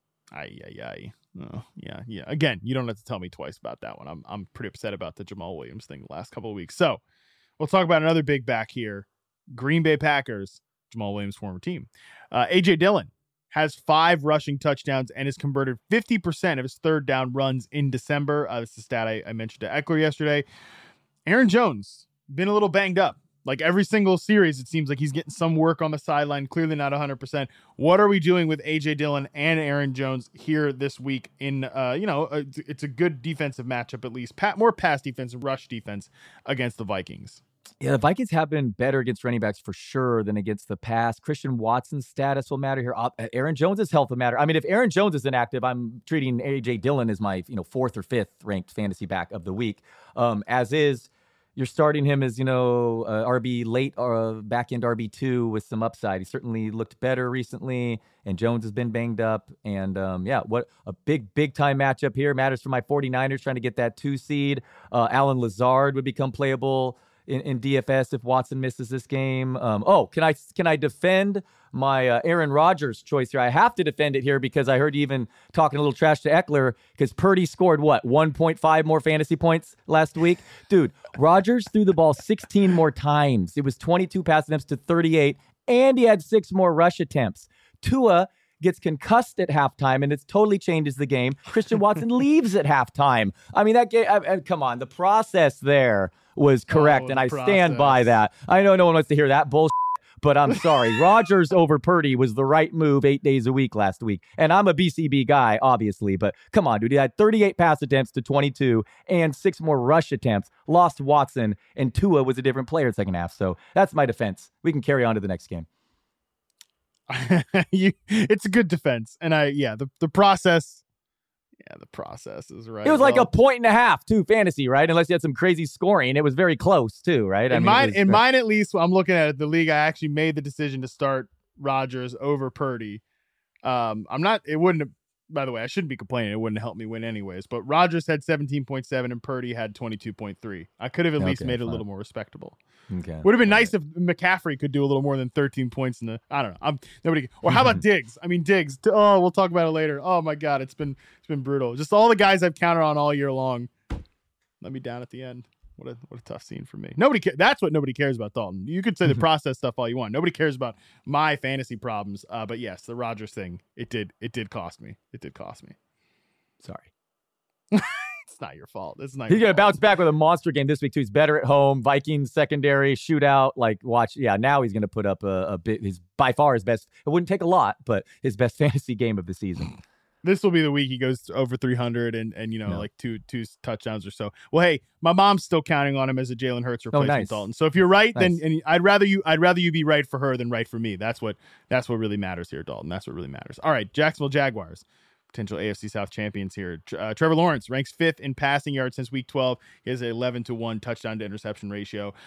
Oh, yeah. Again, you don't have to tell me twice about that one. I'm pretty upset about the Jamal Williams thing the last couple of weeks. So we'll talk about another big back here. Green Bay Packers, Jamal Williams' former team. A.J. Dillon has 5 rushing touchdowns and has converted 50% of his third down runs in December. This is a stat I mentioned to Eckler yesterday. Aaron Jones, been a little banged up. Every single series, it seems like he's getting some work on the sideline, clearly not 100%. What are we doing with A.J. Dillon and Aaron Jones here this week in, it's a good defensive matchup at least. More pass defense and rush defense against the Vikings. Yeah, the Vikings have been better against running backs for sure than against the pass. Christian Watson's status will matter here. Aaron Jones' health will matter. I mean, if Aaron Jones is inactive, I'm treating A.J. Dillon as my 4th or 5th ranked fantasy back of the week. As is, you're starting him as, RB late or back end RB2 with some upside. He certainly looked better recently, and Jones has been banged up. And what a big time matchup here. Matters for my 49ers trying to get that 2 seed. Allen Lazard would become playable in DFS if Watson misses this game. Can I defend my Aaron Rodgers choice here? I have to defend it here because I heard you even talking a little trash to Eckler because Purdy scored 1.5 more fantasy points last week? Dude, Rodgers threw the ball 16 more times. It was 22 pass attempts to 38, and he had 6 more rush attempts. Tua gets concussed at halftime, and it totally changes the game. Christian Watson leaves at halftime. I mean, that game, come on, the process there was correct, and I stand by that. I know no one wants to hear that bullshit, but I'm sorry. Rodgers over Purdy was the right move 8 days a week last week. And I'm a BCB guy, obviously, but come on, dude. He had 38 pass attempts to 22 and 6 more rush attempts. Lost Watson, and Tua was a different player second half. So that's my defense. We can carry on to the next game. It's a good defense. And the process. Yeah, the process is right. It was like a point and a half to fantasy, right? Unless you had some crazy scoring. It was very close too, right? In mine, at least, I'm looking at it, the league, I actually made the decision to start Rodgers over Purdy. By the way, I shouldn't be complaining. It wouldn't help me win anyways. But Rodgers had 17.7 and Purdy had 22.3. I could have at least made it a little more respectable. Okay. Would have been nice if McCaffrey could do a little more than 13 points in the. I don't know. Or how about Diggs? I mean, Diggs. Oh, we'll talk about it later. Oh my God, it's been brutal. Just all the guys I've counted on all year long. Let me down at the end. What a tough scene for me. That's what nobody cares about, Dalton. You could say the process stuff all you want. Nobody cares about my fantasy problems. But yes, the Rodgers thing, it did cost me. It did cost me. Sorry. It's not your fault. He's going to bounce back with a monster game this week too. He's better at home. Vikings secondary shootout. Watch. Yeah, now he's going to put up a bit. By far his best. It wouldn't take a lot, but his best fantasy game of the season. This will be the week he goes over 300 and like two touchdowns or so. Well, hey, my mom's still counting on him as a Jalen Hurts replacement, Dalton. So if you're right, then I'd rather you be right for her than right for me. That's what really matters here, Dalton. That's what really matters. All right, Jacksonville Jaguars, potential AFC South champions here. Trevor Lawrence ranks 5th in passing yards since week 12. He has an 11-1 touchdown to interception ratio.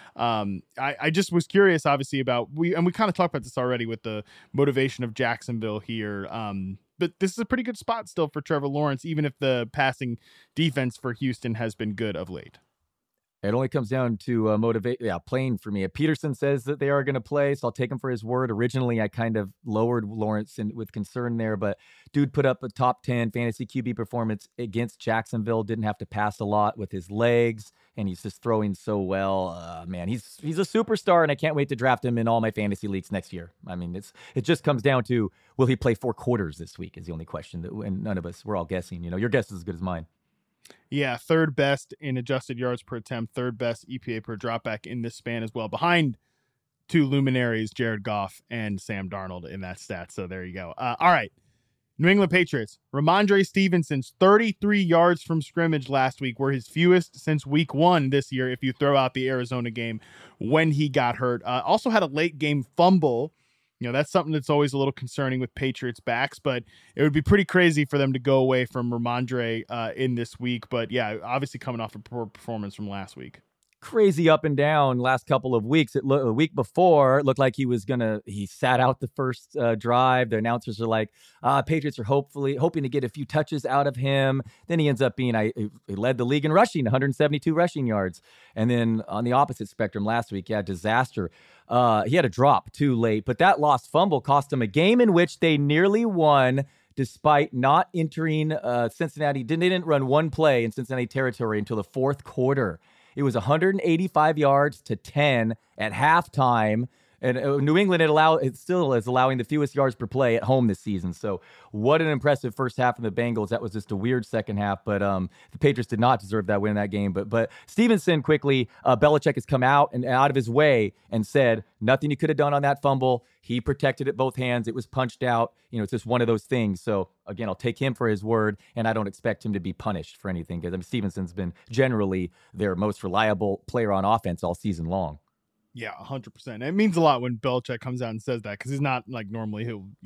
I just was curious, obviously, about we kind of talked about this already with the motivation of Jacksonville here. But this is a pretty good spot still for Trevor Lawrence, even if the passing defense for Houston has been good of late. It only comes down to playing for me. Peterson says that they are going to play, so I'll take him for his word. Originally, I kind of lowered Lawrence with concern there, but dude put up a top 10 fantasy QB performance against Jacksonville. Didn't have to pass a lot with his legs, and he's just throwing so well. Man, he's a superstar, and I can't wait to draft him in all my fantasy leagues next year. I mean, it just comes down to, will he play 4 quarters this week is the only question, and none of us, we're all guessing. Your guess is as good as mine. Yeah, 3rd best in adjusted yards per attempt, 3rd best EPA per dropback in this span as well, behind 2 luminaries, Jared Goff and Sam Darnold in that stat. So there you go. All right, New England Patriots. Ramondre Stevenson's 33 yards from scrimmage last week were his fewest since week 1 this year, if you throw out the Arizona game when he got hurt. Also had a late game fumble. That's something that's always a little concerning with Patriots backs, but it would be pretty crazy for them to go away from Ramondre in this week. But yeah, obviously coming off a poor performance from last week. Crazy up and down last couple of weeks. A week before, it looked like he sat out the first drive. The announcers are like, Patriots are hoping to get a few touches out of him. Then he ends up being, he led the league in rushing, 172 rushing yards. And then on the opposite spectrum last week, disaster. He had a drop too late, but that lost fumble cost him a game in which they nearly won despite not entering Cincinnati. They didn't run one play in Cincinnati territory until the 4th quarter. It was 185 yards to 10 at halftime. And New England it still is allowing the fewest yards per play at home this season. So what an impressive first half from the Bengals. That was just a weird second half, but the Patriots did not deserve that win in that game. But Stevenson quickly, Belichick has come out of his way and said nothing he could have done on that fumble. He protected it both hands. It was punched out. It's just one of those things. So again, I'll take him for his word, and I don't expect him to be punished for anything because Stevenson's been generally their most reliable player on offense all season long. Yeah, 100%. It means a lot when Belichick comes out and says that, because he's not like normally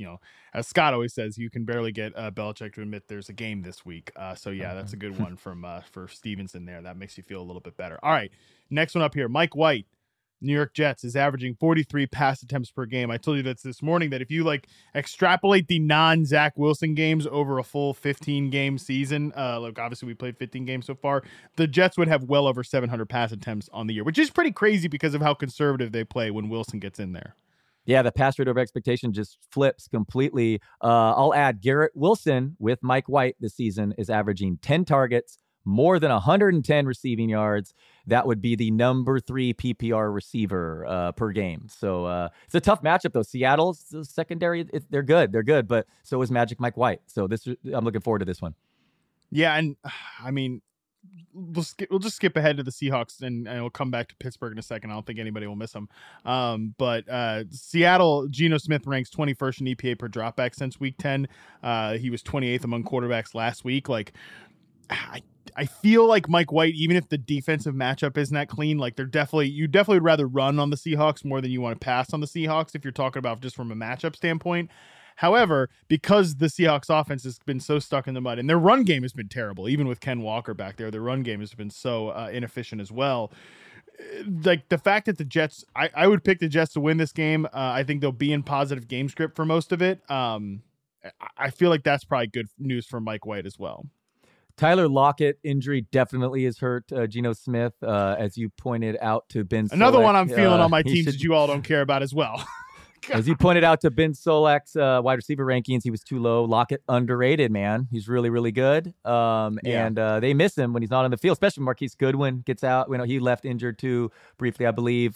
as Scott always says, you can barely get Belichick to admit there's a game this week. So yeah, that's a good one for Stevenson there. That makes you feel a little bit better. All right, next one up here, Mike White. New York Jets is averaging 43 pass attempts per game. I told you this morning that if you extrapolate the non-Zach Wilson games over a full 15-game season, obviously we played 15 games so far, the Jets would have well over 700 pass attempts on the year, which is pretty crazy because of how conservative they play when Wilson gets in there. Yeah, the pass rate over expectation just flips completely. I'll add Garrett Wilson with Mike White this season is averaging 10 targets, more than 110 receiving yards. That would be the number 3 PPR receiver per game. So it's a tough matchup, though. Seattle's secondary, they're good, but so is Magic Mike White. So I'm looking forward to this one. Yeah, and I mean, we'll just skip ahead to the Seahawks and we'll come back to Pittsburgh in a second. I don't think anybody will miss them. But Seattle, Geno Smith ranks 21st in EPA per dropback since week 10. He was 28th among quarterbacks last week. Like, I feel like Mike White, even if the defensive matchup isn't that clean, like you definitely would rather run on the Seahawks more than you want to pass on the Seahawks if you're talking about just from a matchup standpoint. However, because the Seahawks offense has been so stuck in the mud and their run game has been terrible, even with Ken Walker back there, their run game has been so inefficient as well. Like the fact that the Jets, I would pick the Jets to win this game. I think they'll be in positive game script for most of it. I feel like that's probably good news for Mike White as well. Tyler Lockett injury definitely has hurt Geno Smith, as you pointed out to Ben Solak. Another one I'm feeling on my teams that you all don't care about as well. As you pointed out to Ben Solak's wide receiver rankings, he was too low. Lockett underrated, man. He's really, really good. And they miss him when he's not on the field, especially when Marquise Goodwin gets out. You know, he left injured too briefly, I believe.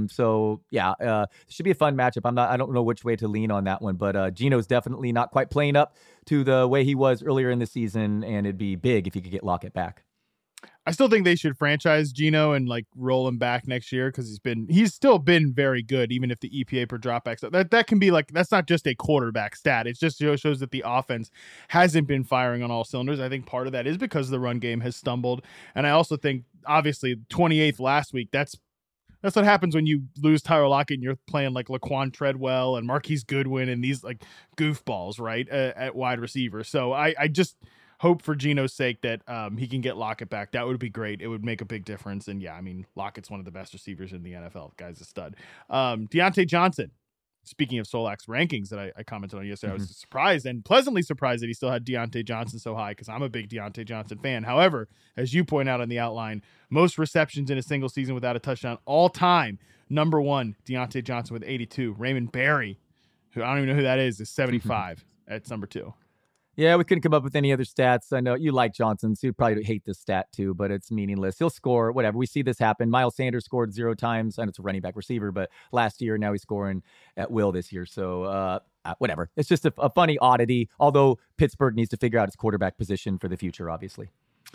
It should be a fun matchup. I don't know which way to lean on that one, but Geno's definitely not quite playing up to the way he was earlier in the season, and it'd be big if he could get Lockett back. I still think they should franchise Geno and like roll him back next year because he's still been very good, even if the EPA per dropback that can be like, that's not just a quarterback stat. It just shows that the offense hasn't been firing on all cylinders. I think part of that is because the run game has stumbled, and I also think obviously 28th last week. That's what happens when you lose Tyler Lockett and you're playing like Laquan Treadwell and Marquise Goodwin and these like goofballs, right, at wide receiver. So I just hope for Geno's sake that he can get Lockett back. That would be great. It would make a big difference. And yeah, I mean, Lockett's one of the best receivers in the NFL. The guy's a stud. Deontay Johnson, speaking of Solak's rankings that I commented on yesterday, I was surprised and pleasantly surprised that he still had Deontay Johnson so high because I'm a big Deontay Johnson fan. However, as you point out on the outline, most receptions in a single season without a touchdown all time. Number 1, Deontay Johnson with 82. Raymond Berry, who I don't even know who that is 75 at number 2. Yeah, we couldn't come up with any other stats. I know you like Johnson, so you'd probably hate this stat too, but it's meaningless. He'll score, whatever. We see this happen. Miles Sanders scored 0 times, and it's a running back receiver, but last year, now he's scoring at will this year. So whatever. It's just a funny oddity, although Pittsburgh needs to figure out its quarterback position for the future, obviously.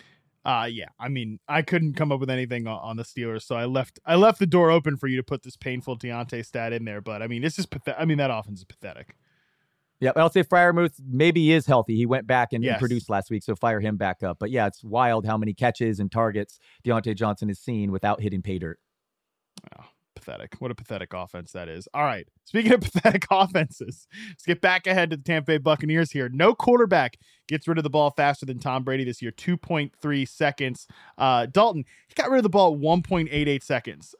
Yeah. I mean, I couldn't come up with anything on the Steelers, so I left the door open for you to put this painful Deontay stat in there, but I mean, this is pathetic. I mean, that offense is pathetic. Yeah, I'll say Freiermuth maybe is healthy. He went back and produced last week, so fire him back up. But yeah, it's wild how many catches and targets Deontay Johnson has seen without hitting pay dirt. Oh, pathetic. What a pathetic offense that is. All right, speaking of pathetic offenses, let's get back ahead to the Tampa Bay Buccaneers here. No quarterback gets rid of the ball faster than Tom Brady this year, 2.3 seconds. Dalton, he got rid of the ball at 1.88 seconds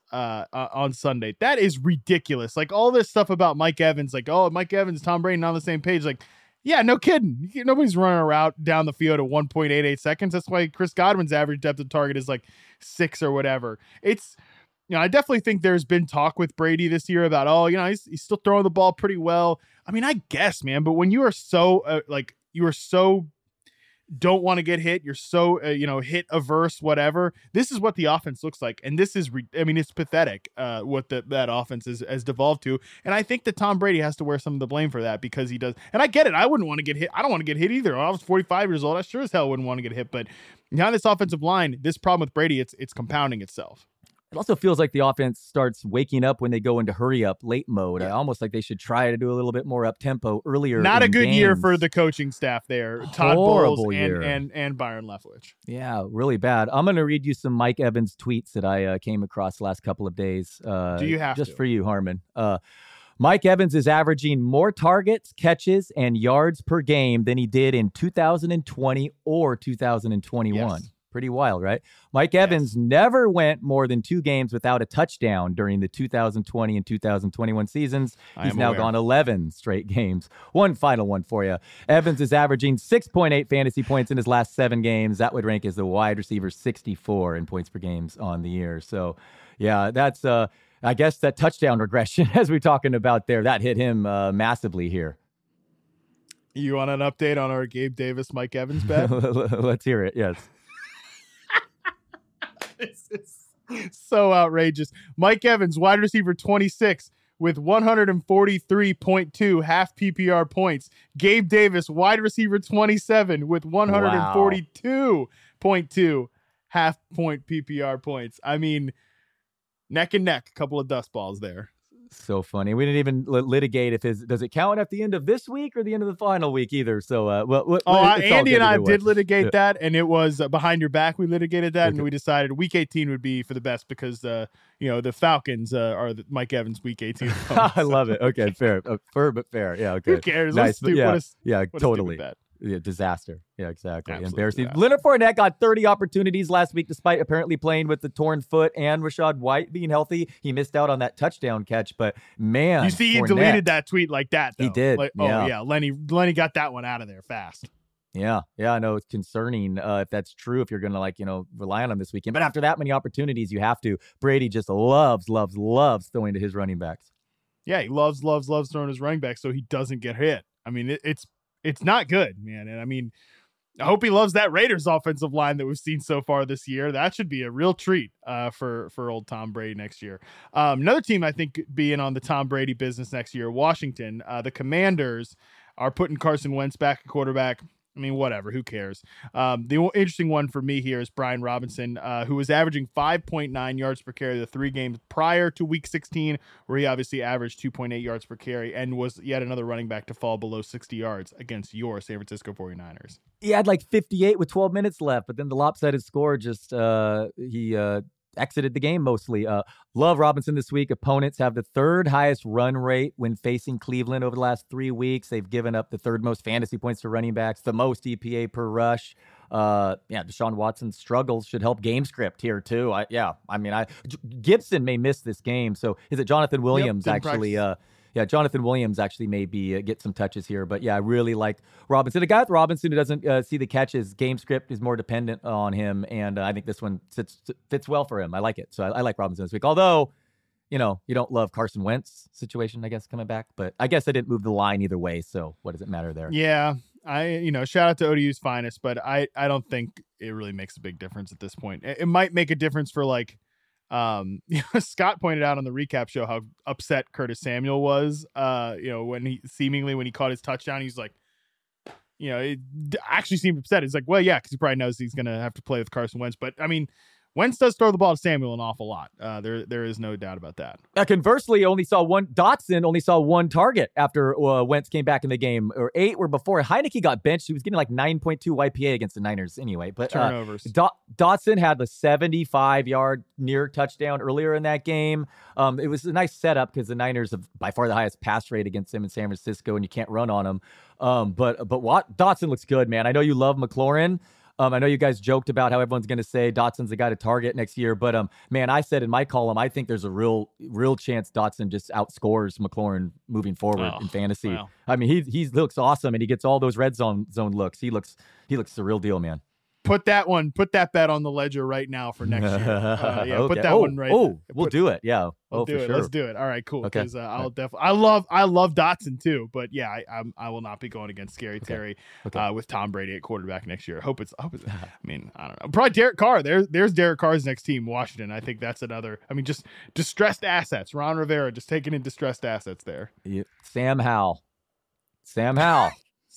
on Sunday. That is ridiculous. Like all this stuff about Mike Evans, like, oh, Mike Evans, Tom Brady not on the same page. Like, yeah, no kidding. Nobody's running a route down the field at 1.88 seconds. That's why Chris Godwin's average depth of target is like 6 or whatever. It's, I definitely think there's been talk with Brady this year about, he's still throwing the ball pretty well. I mean, I guess, man, but when you are so don't want to get hit, you're so, hit averse, whatever, this is what the offense looks like. And this is, it's pathetic what that offense has devolved to. And I think that Tom Brady has to wear some of the blame for that because he does. And I get it. I wouldn't want to get hit. I don't want to get hit either. When I was 45 years old, I sure as hell wouldn't want to get hit. But now this offensive line, this problem with Brady, it's compounding itself. It also feels like the offense starts waking up when they go into hurry up late mode. Yeah. Almost like they should try to do a little bit more up tempo earlier. Not a good games. Year for the coaching staff there. Todd Bowles and Byron Leftwich. Yeah, really bad. I'm going to read you some Mike Evans tweets that I came across the last couple of days. Do you have just to? For you, Harmon. Mike Evans is averaging more targets, catches, and yards per game than he did in 2020 or 2021. Yes. Pretty wild, right? Mike Evans never went more than 2 games without a touchdown during the 2020 and 2021 seasons. He's now gone 11 straight games. One final one for you. Evans is averaging 6.8 fantasy points in his last 7 games. That would rank as the wide receiver 64 in points per games on the year. So, yeah, that's, I guess, that touchdown regression, as we're talking about there, that hit him massively here. You want an update on our Gabe Davis, Mike Evans bet? Let's hear it, yes. This is so outrageous. Mike Evans, wide receiver 26 with 143.2 half PPR points. Gabe Davis, wide receiver 27 with 142.2 half point PPR points. I mean, neck and neck, a couple of dust balls there. So funny. We didn't even litigate if does it count at the end of this week or the end of the final week either. So, Andy and I did litigate that, and it was behind your back. We litigated that, and we decided week 18 would be for the best because the Falcons are Mike Evans week 18. I love it. Okay, fair, but fair. Yeah, okay. Who cares? Nice. Yeah, totally. Yeah, disaster. Yeah, exactly. Absolute Embarrassing. disaster. Leonard Fournette got 30 opportunities last week, despite apparently playing with the torn foot and Rachaad White being healthy. He missed out on that touchdown catch, but man, you see, he Fournette, deleted that tweet like that. Though. He did. Like, yeah. Oh yeah, Lenny got that one out of there fast. Yeah, I know it's concerning if that's true, if you're going to rely on him this weekend. But after that many opportunities, you have to. Brady just loves throwing to his running backs. Yeah, he loves throwing his running back so he doesn't get hit. I mean, it's not good, man. And I mean, I hope he loves that Raiders offensive line that we've seen so far this year. That should be a real treat for old Tom Brady next year. Another team I think being on the Tom Brady business next year, Washington. The Commanders are putting Carson Wentz back at quarterback. I mean, whatever. Who cares? The interesting one for me here is Brian Robinson, who was averaging 5.9 yards per carry the 3 games prior to Week 16, where he obviously averaged 2.8 yards per carry and was yet another running back to fall below 60 yards against your San Francisco 49ers. He had like 58 with 12 minutes left, but then the lopsided score just he exited the game mostly. Love Robinson this week. Opponents have the 3rd highest run rate when facing Cleveland over the last 3 weeks. They've given up the 3rd most fantasy points to running backs, the most EPA per rush. Deshaun Watson's struggles should help game script here too. Gibson may miss this game. So is it Jonathan Williams Jonathan Williams actually maybe get some touches here. But yeah, I really like Robinson. A guy with Robinson who doesn't see the catches, game script is more dependent on him. And I think this one fits well for him. I like it. So I like Robinson this week. Although, you don't love Carson Wentz situation, I guess, coming back. But I guess I didn't move the line either way. So what does it matter there? Yeah. Shout out to ODU's finest, but I don't think it really makes a big difference at this point. It might make a difference for Scott pointed out on the recap show how upset Curtis Samuel was, when he caught his touchdown. He's like, it actually seemed upset. He's like, well, yeah, because he probably knows he's going to have to play with Carson Wentz. But I mean, Wentz does throw the ball to Samuel an awful lot. There is no doubt about that. Conversely, Dotson only saw one target after Wentz came back in the game, or 8 were before. Heineke got benched. He was getting like 9.2 YPA against the Niners anyway. But turnovers. Dotson had the 75-yard near touchdown earlier in that game. It was a nice setup because the Niners have by far the highest pass rate against him in San Francisco, and you can't run on him. But Dotson looks good, man. I know you love McLaurin. I know you guys joked about how everyone's going to say Dotson's the guy to target next year, but man, I said in my column, I think there's a real chance Dotson just outscores McLaurin moving forward in fantasy. Wow. I mean, he looks awesome, and he gets all those red zone looks. He looks the real deal, man. Put that bet on the ledger right now for next year. Okay. Put that one right. We'll do it. Yeah. We'll do it. Sure. Let's do it. All right, cool. Because I'll definitely. I love Dotson too, but yeah, I will not be going against Scary Terry with Tom Brady at quarterback next year. I hope it's. I mean, I don't know. Probably Derek Carr. There's Derek Carr's next team, Washington. I think that's another. I mean, just distressed assets. Ron Rivera just taking in distressed assets there. Yeah. Sam Howell. Sam Howell.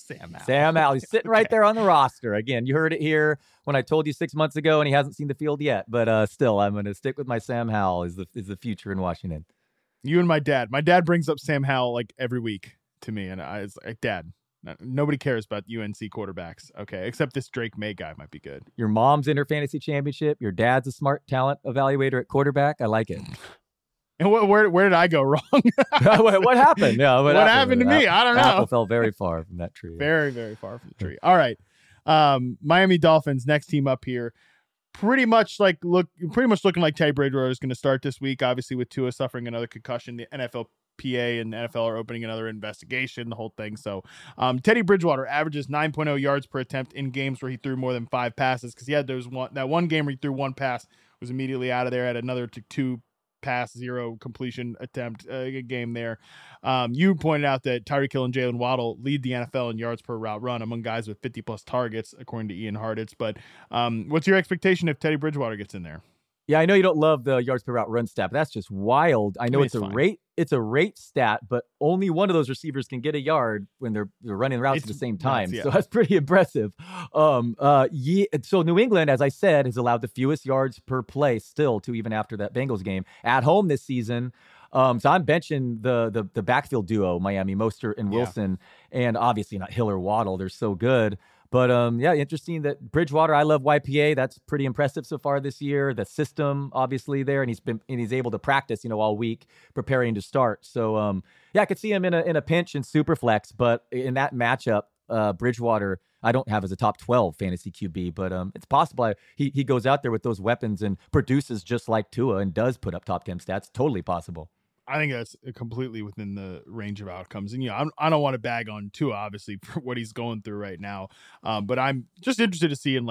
He's sitting right there on the roster. Again, you heard it here when I told you 6 months ago, and he hasn't seen the field yet. But still, I'm going to stick with my Sam Howell is the future in Washington. You and my dad. My dad brings up Sam Howell like every week to me, and I was like, Dad, nobody cares about UNC quarterbacks, okay? Except this Drake May guy might be good. Your mom's in her fantasy championship. Your dad's a smart talent evaluator at quarterback. I like it. And where did I go wrong? What happened? Yeah, what happened to me? I don't know. Apple fell very far from that tree. Very, very far from the tree. All right. Miami Dolphins, next team up here. Pretty much looking like Teddy Bridgewater is going to start this week, obviously with Tua suffering another concussion. The NFLPA and the NFL are opening another investigation, the whole thing. So Teddy Bridgewater averages 9.0 yards per attempt in games where he threw more than 5 passes, because he had that one game where he threw 1 pass, was immediately out of there, had another 2 pass, 0 completion attempt game there. You pointed out that Tyreek Hill and Jalen Waddle lead the NFL in yards per route run among guys with 50 plus targets, according to Ian Hartitz. But what's your expectation if Teddy Bridgewater gets in there? Yeah, I know you don't love the yards per route run stat, but that's just wild. I know it's a rate. It's a rate stat, but only one of those receivers can get a yard when they're running routes at the same time. Nuts, yeah. So that's pretty impressive. So New England, as I said, has allowed the fewest yards per play still to even after that Bengals game at home this season. So I'm benching the backfield duo, Miami, Mostert and Wilson, and obviously not Hill or Waddle. They're so good. But interesting that Bridgewater, I love YPA. That's pretty impressive so far this year. The system, obviously, there, and he's able to practice, all week preparing to start. So I could see him in a pinch in super flex, but in that matchup, Bridgewater, I don't have as a top 12 fantasy QB, but it's possible he goes out there with those weapons and produces just like Tua and does put up top 10 stats. Totally possible. I think that's completely within the range of outcomes. And, I don't want to bag on Tua, obviously, for what he's going through right now. But I'm just interested to see in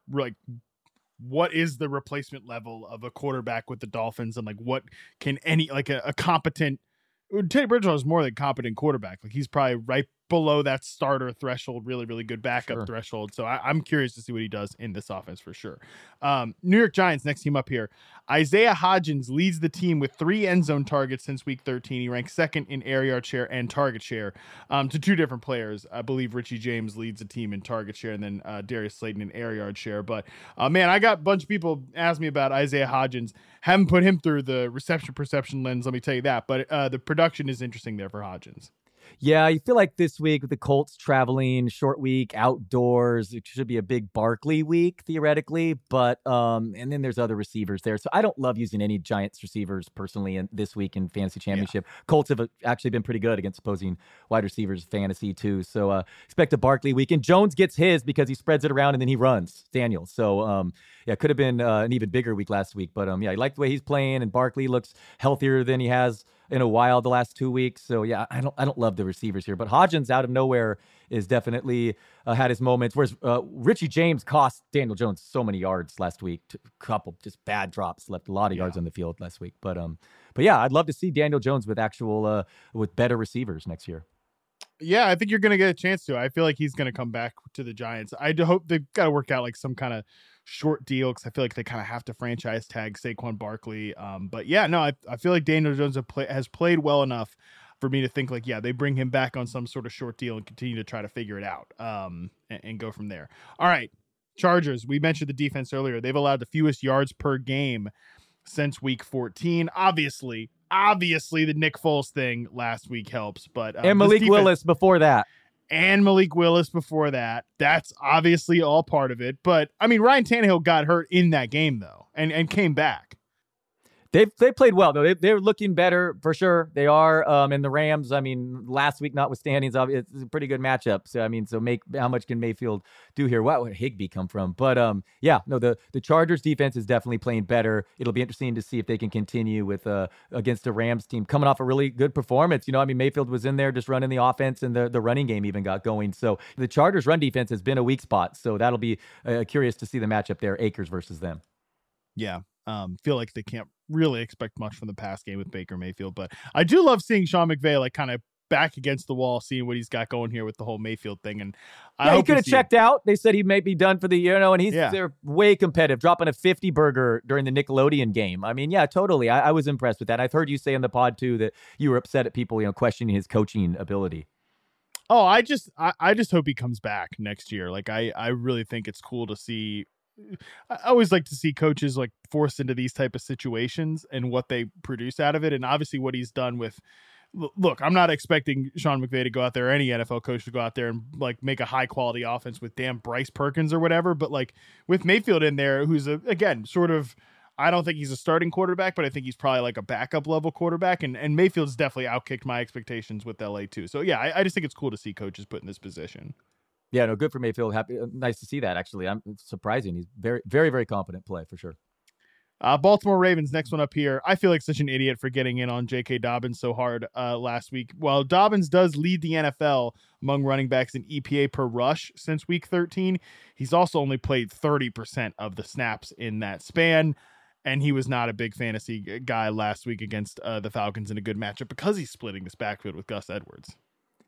what is the replacement level of a quarterback with the Dolphins, and what can a competent Teddy Bridgewater is more than competent quarterback. He's probably right below that starter threshold, really, really good backup threshold. So I'm curious to see what he does in this offense for sure. New York Giants, next team up here. Isaiah Hodgins leads the team with 3 end zone targets since week 13. He ranks second in air yard share and target share to 2 different players. I believe Richie James leads the team in target share, and then Darius Slayton in air yard share. But man, I got a bunch of people ask me about Isaiah Hodgins. Haven't put him through the reception perception lens, let me tell you that. But the production is interesting there for Hodgins. Yeah, you feel like this week with the Colts traveling, short week, outdoors, it should be a big Barkley week, theoretically. But, and then there's other receivers there. So I don't love using any Giants receivers personally this week in fantasy championship. Yeah. Colts have actually been pretty good against opposing wide receivers fantasy too. So expect a Barkley week. And Jones gets his because he spreads it around and then he runs, Daniel. So it could have been an even bigger week last week. But I like the way he's playing, and Barkley looks healthier than he has in a while the last 2 weeks. So I don't love the receivers here, but Hodgins out of nowhere is definitely had his moments. Whereas Richie James cost Daniel Jones so many yards last week, a couple just bad drops, left a lot of yards on the field last week. But I'd love to see Daniel Jones with with better receivers next year. Yeah, I think you're going to get a chance to. I feel like he's going to come back to the Giants. I hope they've got to work out some kind of short deal, because I feel like they kind of have to franchise tag Saquon Barkley. But I feel like Daniel Jones has played well enough for me to think they bring him back on some sort of short deal and continue to try to figure it out and go from there. All right, Chargers. We mentioned the defense earlier. They've allowed the fewest yards per game since week 14. Obviously the Nick Foles thing last week helps, but and Malik Willis before that. And Malik Willis before that. That's obviously all part of it. But Ryan Tannehill got hurt in that game though, and came back. They played well though. They're looking better for sure. They are. And the Rams, last week notwithstanding, it's a pretty good matchup. So how much can Mayfield do here? What would Higbee come from? But the Chargers defense is definitely playing better. It'll be interesting to see if they can continue with against the Rams team coming off a really good performance. Mayfield was in there just running the offense, and the running game even got going. So the Chargers run defense has been a weak spot. So that'll be curious to see the matchup there, Akers versus them. Yeah. Feel like they can't really expect much from the pass game with Baker Mayfield, but I do love seeing Sean McVay kind of back against the wall, seeing what he's got going here with the whole Mayfield thing. And he could have checked out. They said he may be done for the year, and they're way competitive, dropping a 50 burger during the Nickelodeon game. Totally. I was impressed with that. I've heard you say in the pod too that you were upset at people, questioning his coaching ability. Oh, I just hope he comes back next year. I really think it's cool to see. I always like to see coaches forced into these type of situations and what they produce out of it. And obviously what he's done with, look, I'm not expecting Sean McVay to go out there, or any NFL coach to go out there and make a high quality offense with damn Bryce Perkins or whatever. But with Mayfield in there, who's again, sort of, I don't think he's a starting quarterback, but I think he's probably a backup level quarterback. And Mayfield's definitely outkicked my expectations with LA too. So yeah, I just think it's cool to see coaches put in this position. Yeah, no, good for Mayfield. Happy, nice to see that. Actually, it's surprising. He's very, very, very competent play for sure. Baltimore Ravens, next one up here. I feel like such an idiot for getting in on J.K. Dobbins so hard last week. While Dobbins does lead the NFL among running backs in EPA per rush since week 13, he's also only played 30% of the snaps in that span. And he was not a big fantasy guy last week against the Falcons in a good matchup because he's splitting this backfield with Gus Edwards.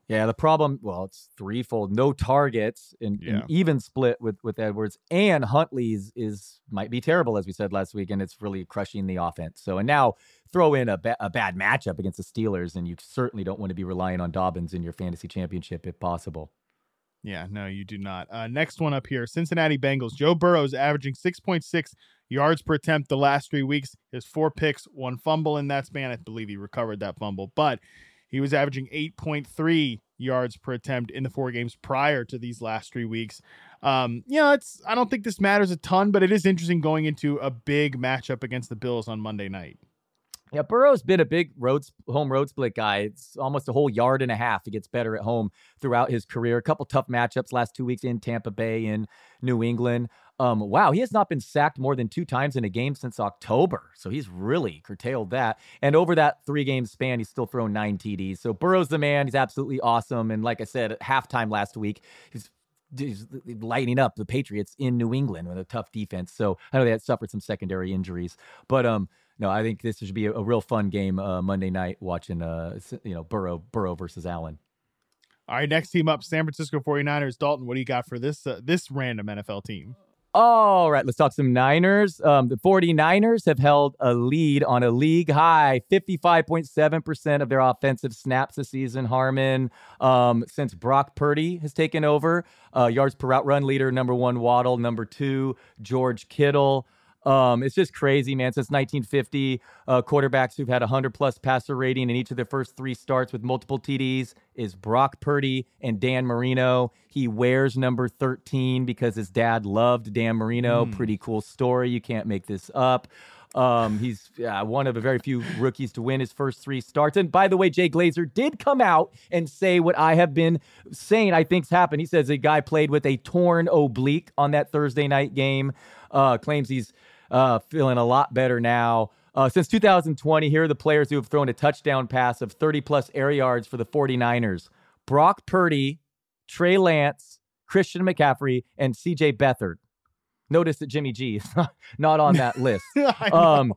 Yeah, the problem, well, it's threefold. No targets and even split with Edwards, and Huntley's might be terrible, as we said last week, and it's really crushing the offense. So, and now throw in a bad matchup against the Steelers, and you certainly don't want to be relying on Dobbins in your fantasy championship if possible. Yeah, no, you do not. Next one up here, Cincinnati Bengals. Joe Burrow is averaging 6.6 yards per attempt the last 3 weeks. His 4 picks, 1 fumble in that span. I believe he recovered that fumble, but he was averaging 8.3 yards per attempt in the 4 games prior to these last 3 weeks. I don't think this matters a ton, but it is interesting going into a big matchup against the Bills on Monday night. Yeah, Burrow's been a big home road split guy. It's almost a whole yard and a half. He gets better at home throughout his career. A couple tough matchups last 2 weeks in Tampa Bay and New England. Wow, he has not been sacked more than 2 times in a game since October. So he's really curtailed that. And over that 3-game span, he's still thrown 9 TDs. So Burrow's the man. He's absolutely awesome. And like I said, at halftime last week, he's lighting up the Patriots in New England with a tough defense. So I know they had suffered some secondary injuries, but no, I think this should be a real fun game Monday night watching Burrow versus Allen. All right, next team up, San Francisco 49ers. Dalton, what do you got for this random NFL team? All right, let's talk some Niners. The 49ers have held a lead on a league high 55.7% of their offensive snaps this season, Harmon. Since Brock Purdy has taken over, yards per route run leader, number 1, Waddle, number 2, George Kittle. It's just crazy, man. Since 1950, quarterbacks who've had 100-plus passer rating in each of their first 3 starts with multiple TDs is Brock Purdy and Dan Marino. He wears number 13 because his dad loved Dan Marino. Pretty cool story. You can't make this up. He's one of a very few rookies to win his first 3 starts. And by the way, Jay Glazer did come out and say what I have been saying I think's happened. He says a guy played with a torn oblique on that Thursday night game. Claims he's feeling a lot better now. Since 2020, here are the players who have thrown a touchdown pass of 30-plus air yards for the 49ers. Brock Purdy, Trey Lance, Christian McCaffrey, and C.J. Beathard. Notice that Jimmy G is not on that list. So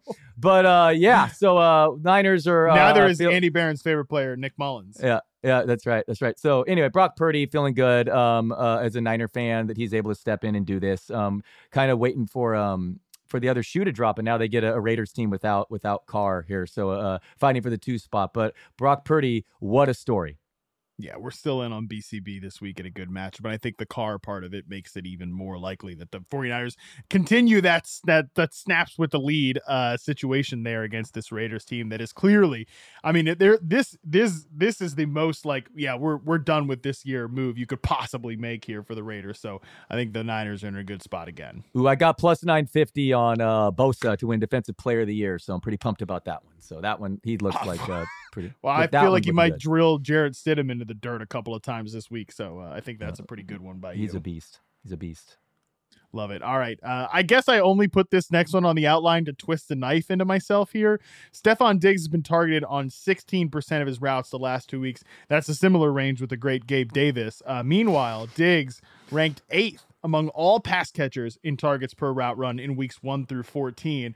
Niners are... Neither is Andy Barron's favorite player, Nick Mullins. Yeah, that's right. So anyway, Brock Purdy feeling good as a Niner fan that he's able to step in and do this. Kind of waiting for the other shoe to drop, and now they get a Raiders team without Carr here. So fighting for the 2 spot. But Brock Purdy, what a story. Yeah, we're still in on BCB this week in a good match, but I think the Carr part of it makes it even more likely that the 49ers continue that snaps with the lead situation there against this Raiders team that is clearly, I mean, this is the most like, yeah, we're done with this year move you could possibly make here for the Raiders. So I think the Niners are in a good spot again. Ooh, I got plus 950 on Bosa to win Defensive Player of the Year, so I'm pretty pumped about that one. So that one, he looks like pretty. Well, I feel like you might drill Jarrett Stidham into the dirt a couple of times this week, so I think that's a pretty good one by you. He's a beast. Love it. All right. I guess I only put this next one on the outline to twist the knife into myself here. Stephon Diggs has been targeted on 16% of his routes the last 2 weeks. That's a similar range with the great Gabe Davis. Meanwhile, Diggs ranked 8th among all pass catchers in targets per route run in weeks 1 through 14.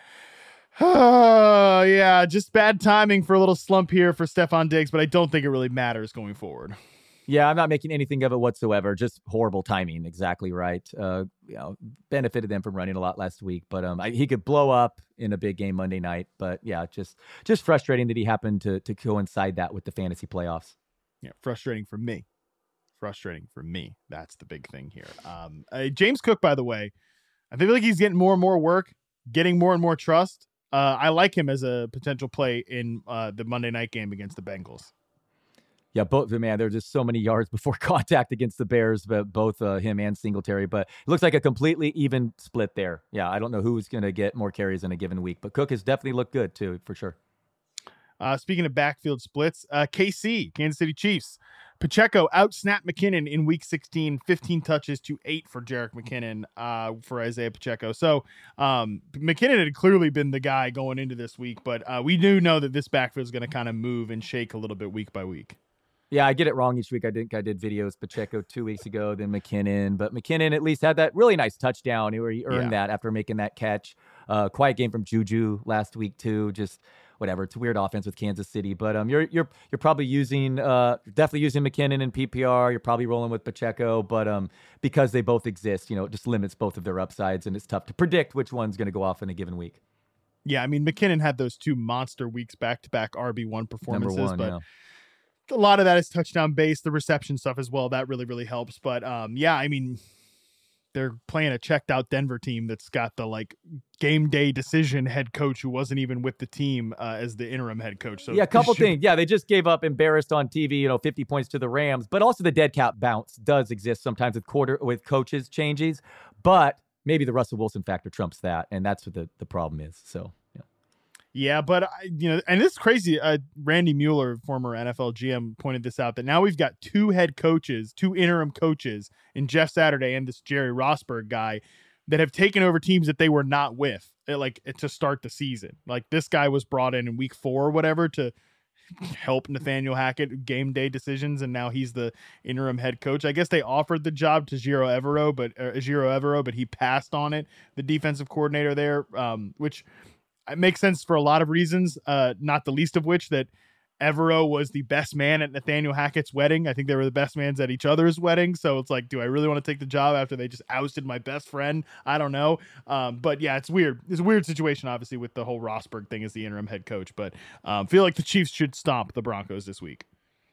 Yeah, just bad timing for a little slump here for Stephon Diggs, but I don't think it really matters going forward. Yeah, I'm not making anything of it whatsoever. Just horrible timing. Exactly right. Benefited them from running a lot last week, but he could blow up in a big game Monday night. But yeah, just frustrating that he happened to coincide that with the fantasy playoffs. Yeah, frustrating for me. That's the big thing here. James Cook, by the way, I feel like he's getting more and more work, getting more and more trust. I like him as a potential play in the Monday night game against the Bengals. Yeah, there's just so many yards before contact against the Bears, but both him and Singletary. But it looks like a completely even split there. Yeah, I don't know who's going to get more carries in a given week, but Cook has definitely looked good too, for sure. Speaking of backfield splits, KC, Kansas City Chiefs. Pacheco out-snapped McKinnon in week 16, 15 touches to 8 for Jerick McKinnon for Isaiah Pacheco. So McKinnon had clearly been the guy going into this week, but we do know that this backfield is going to kind of move and shake a little bit week by week. Yeah, I get it wrong each week. I think I did videos Pacheco 2 weeks ago, then McKinnon. But McKinnon at least had that really nice touchdown where he earned that after making that catch. Quiet game from Juju last week too. Just whatever. It's a weird offense with Kansas City, but you're probably using definitely using McKinnon in PPR. You're probably rolling with Pacheco, but because they both exist, it just limits both of their upsides, and it's tough to predict which one's going to go off in a given week. Yeah, I mean, McKinnon had those 2 monster weeks back-to-back RB1 performances, Number one, but yeah. A lot of that is touchdown based, the reception stuff as well. That really, really helps. But yeah, I mean, they're playing a checked out Denver team that's got the game day decision head coach who wasn't even with the team as the interim head coach. So yeah, a couple things. Yeah, they just gave up embarrassed on TV, 50 points to the Rams, but also the dead cat bounce does exist sometimes with coaches changes, but maybe the Russell Wilson factor trumps that. And that's what the problem is. So, yeah. Yeah, but and this is crazy. Randy Mueller, former NFL GM, pointed this out that now we've got 2 interim coaches in Jeff Saturday and this Jerry Rosburg guy that have taken over teams that they were not with, to start the season. Like this guy was brought in week 4 or whatever to help Nathaniel Hackett game day decisions, and now he's the interim head coach. I guess they offered the job to Giro Evero, but he passed on it. The defensive coordinator there, which. It makes sense for a lot of reasons, not the least of which that Evero was the best man at Nathaniel Hackett's wedding. I think they were the best mans at each other's wedding. So it's like, do I really want to take the job after they just ousted my best friend? I don't know. But yeah, it's weird. It's a weird situation, obviously, with the whole Rosburg thing as the interim head coach. But feel like the Chiefs should stomp the Broncos this week.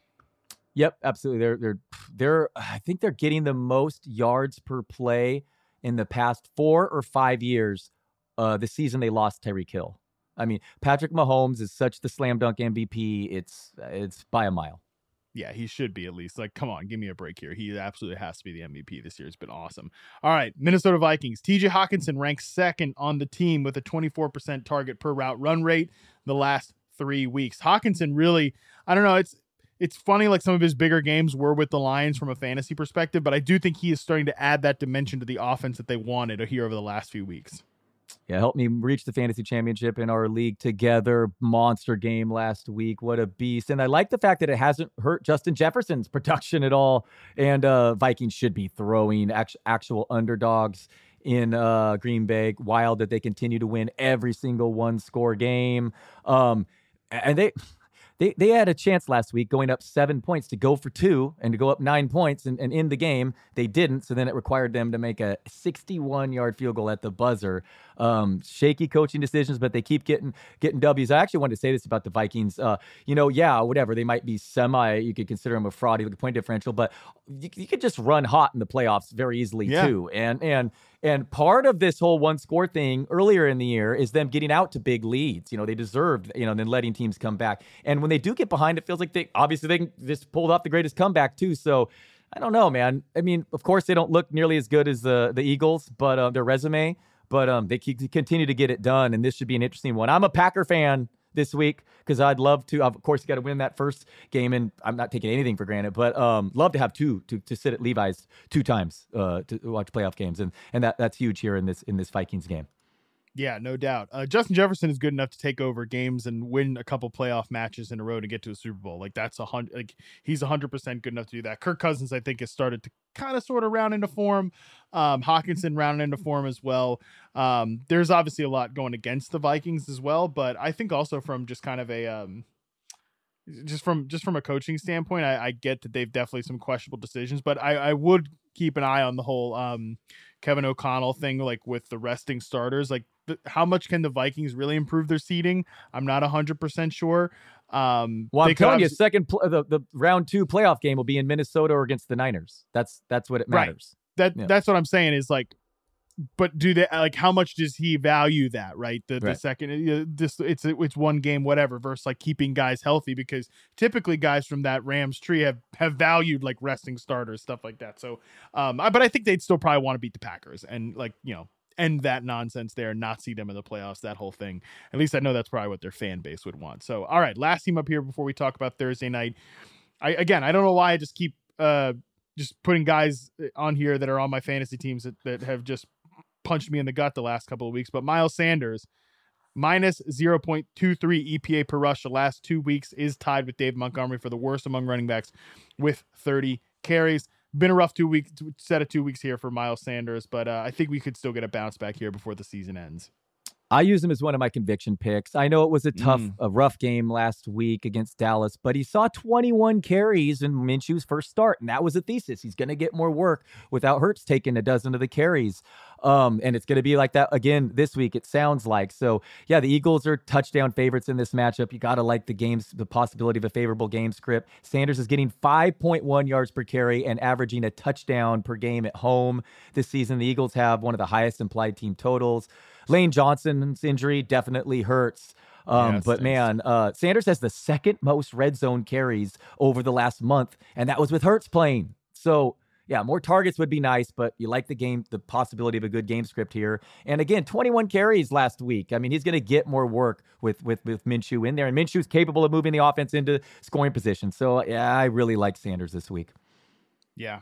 Yep, absolutely. They're I think they're getting the most yards per play in the past 4 or 5 years. The season they lost Tyreek Hill. I mean, Patrick Mahomes is such the slam dunk MVP. It's by a mile. Yeah, he should be at least. Come on, give me a break here. He absolutely has to be the MVP this year. It's been awesome. All right, Minnesota Vikings. TJ Hockenson ranks 2nd on the team with a 24% target per route run rate the last 3 weeks. Hockenson really, I don't know, it's funny, some of his bigger games were with the Lions from a fantasy perspective, but I do think he is starting to add that dimension to the offense that they wanted here over the last few weeks. Yeah, helped me reach the fantasy championship in our league together. Monster game last week. What a beast. And I like the fact that it hasn't hurt Justin Jefferson's production at all. And Vikings should be throwing actual underdogs in Green Bay. Wild that they continue to win every single 1-score game. And they had a chance last week going up 7 points to go for 2 and to go up 9 points and in the game. They didn't. So then it required them to make a 61-yard field goal at the buzzer. Shaky coaching decisions, but they keep getting W's. I actually wanted to say this about the Vikings. Whatever. They might be you could consider them a fraud. You look at point differential, but you could just run hot in the playoffs very easily too. And part of this whole 1-score thing earlier in the year is them getting out to big leads. They deserved, and then letting teams come back. And when they do get behind, it feels like they can just pulled off the greatest comeback too. So I don't know, man. I mean, of course they don't look nearly as good as the Eagles, but their resume, but they continue to get it done. And this should be an interesting one. I'm a Packer fan this week because I'd love to. Of course, you got to win that first game, and I'm not taking anything for granted. But love to have 2 to sit at Levi's 2 times to watch playoff games, and that's huge here in this Vikings game. Yeah, no doubt. Justin Jefferson is good enough to take over games and win a couple playoff matches in a row to get to a Super Bowl. That's 100. He's 100% good enough to do that. Kirk Cousins, I think, has started to kind of sort of round into form. Hockenson rounding into form as well. There's obviously a lot going against the Vikings as well, but I think also from just kind of a just from a coaching standpoint, I get that they've definitely some questionable decisions, but I would keep an eye on the whole Kevin O'Connell thing, with the resting starters. How much can the Vikings really improve their seeding? I'm not 100% sure. I'm telling you, the round 2 playoff game will be in Minnesota or against the Niners. That's what it matters. Right. That's what I'm saying is but do they how much does he value that, right? The second it's one game, whatever, versus keeping guys healthy, because typically guys from that Rams tree have valued resting starters, stuff like that. So, but I think they'd still probably want to beat the Packers and end that nonsense there and not see them in the playoffs, that whole thing. At least I know that's probably what their fan base would want. So, all right, last team up here before we talk about Thursday night. I don't know why I just keep just putting guys on here that are on my fantasy teams that have just punched me in the gut the last couple of weeks, but Miles Sanders minus 0.23 EPA per rush the last 2 weeks is tied with Dave Montgomery for the worst among running backs with 30 carries. Been a rough 2 weeks set of 2 weeks here for Miles Sanders, but I think we could still get a bounce back here before the season ends. I use him as one of my conviction picks. I know it was a rough game last week against Dallas, but he saw 21 carries in Minshew's first start, and that was a thesis. He's going to get more work without Hurts taking a dozen of the carries. And it's going to be like that again this week, it sounds like. So, yeah, the Eagles are touchdown favorites in this matchup. You got to like the possibility of a favorable game script. Sanders is getting 5.1 yards per carry and averaging a touchdown per game at home this season. The Eagles have one of the highest implied team totals. Lane Johnson's injury definitely hurts. But man, Sanders has the second most red zone carries over the last month, and that was with Hurts playing. So, yeah, more targets would be nice, but you like the possibility of a good game script here. And again, 21 carries last week. I mean, he's going to get more work with Minshew in there, and Minshew's capable of moving the offense into scoring position. So, yeah, I really like Sanders this week. Yeah.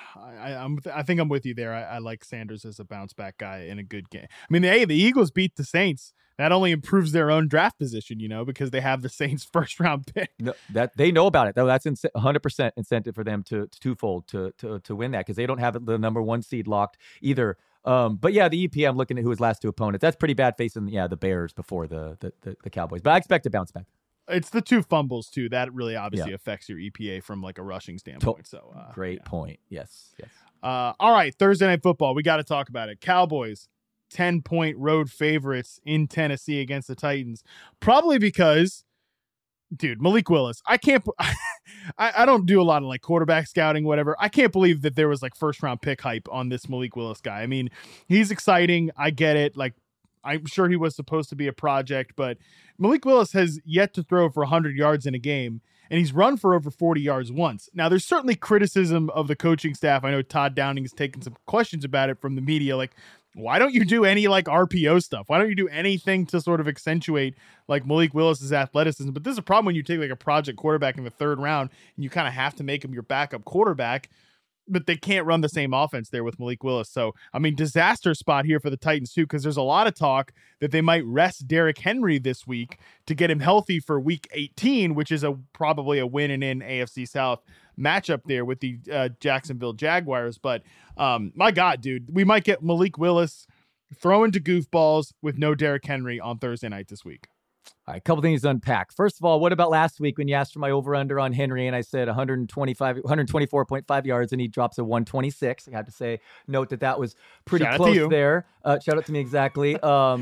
I think I'm with you there. I like Sanders as a bounce back guy in a good game. I mean, the Eagles beat the Saints. That only improves their own draft position, because they have the Saints first round pick. No, that they know about it though. That's 100% incentive for them to twofold to win that, because they don't have the number 1 seed locked either. But yeah, the EP, I'm looking at who his last 2 opponents. That's pretty bad facing the Bears before the Cowboys. But I expect a bounce back. It's the 2 fumbles too. That really obviously affects your EPA from like a rushing standpoint. So great point. Yes. All right, Thursday Night Football. We got to talk about it. Cowboys 10-point road favorites in Tennessee against the Titans. Probably because, dude, Malik Willis. I don't do a lot of like quarterback scouting, whatever. I can't believe that there was like first round pick hype on this Malik Willis guy. I mean, he's exciting. I get it. Like, I'm sure he was supposed to be a project, but Malik Willis has yet to throw for 100 yards in a game, and he's run for over 40 yards once. Now, there's certainly criticism of the coaching staff. I know Todd Downing has taken some questions about it from the media, like, why don't you do any like RPO stuff? Why don't you do anything to sort of accentuate like Malik Willis's athleticism? But this is a problem when you take like a project quarterback in the 3rd round and you kind of have to make him your backup quarterback. But they can't run the same offense there with Malik Willis. So, I mean, disaster spot here for the Titans, too, because there's a lot of talk that they might rest Derrick Henry this week to get him healthy for week 18, which is probably a win and in AFC South matchup there with the Jacksonville Jaguars. But my God, dude, we might get Malik Willis throwing to goofballs with no Derrick Henry on Thursday night this week. All right, a couple things to unpack. First of all, what about last week when you asked for my over-under on Henry and I said 124.5 yards and he drops a 126? I have to say, note that was pretty close there. Shout out to me, exactly.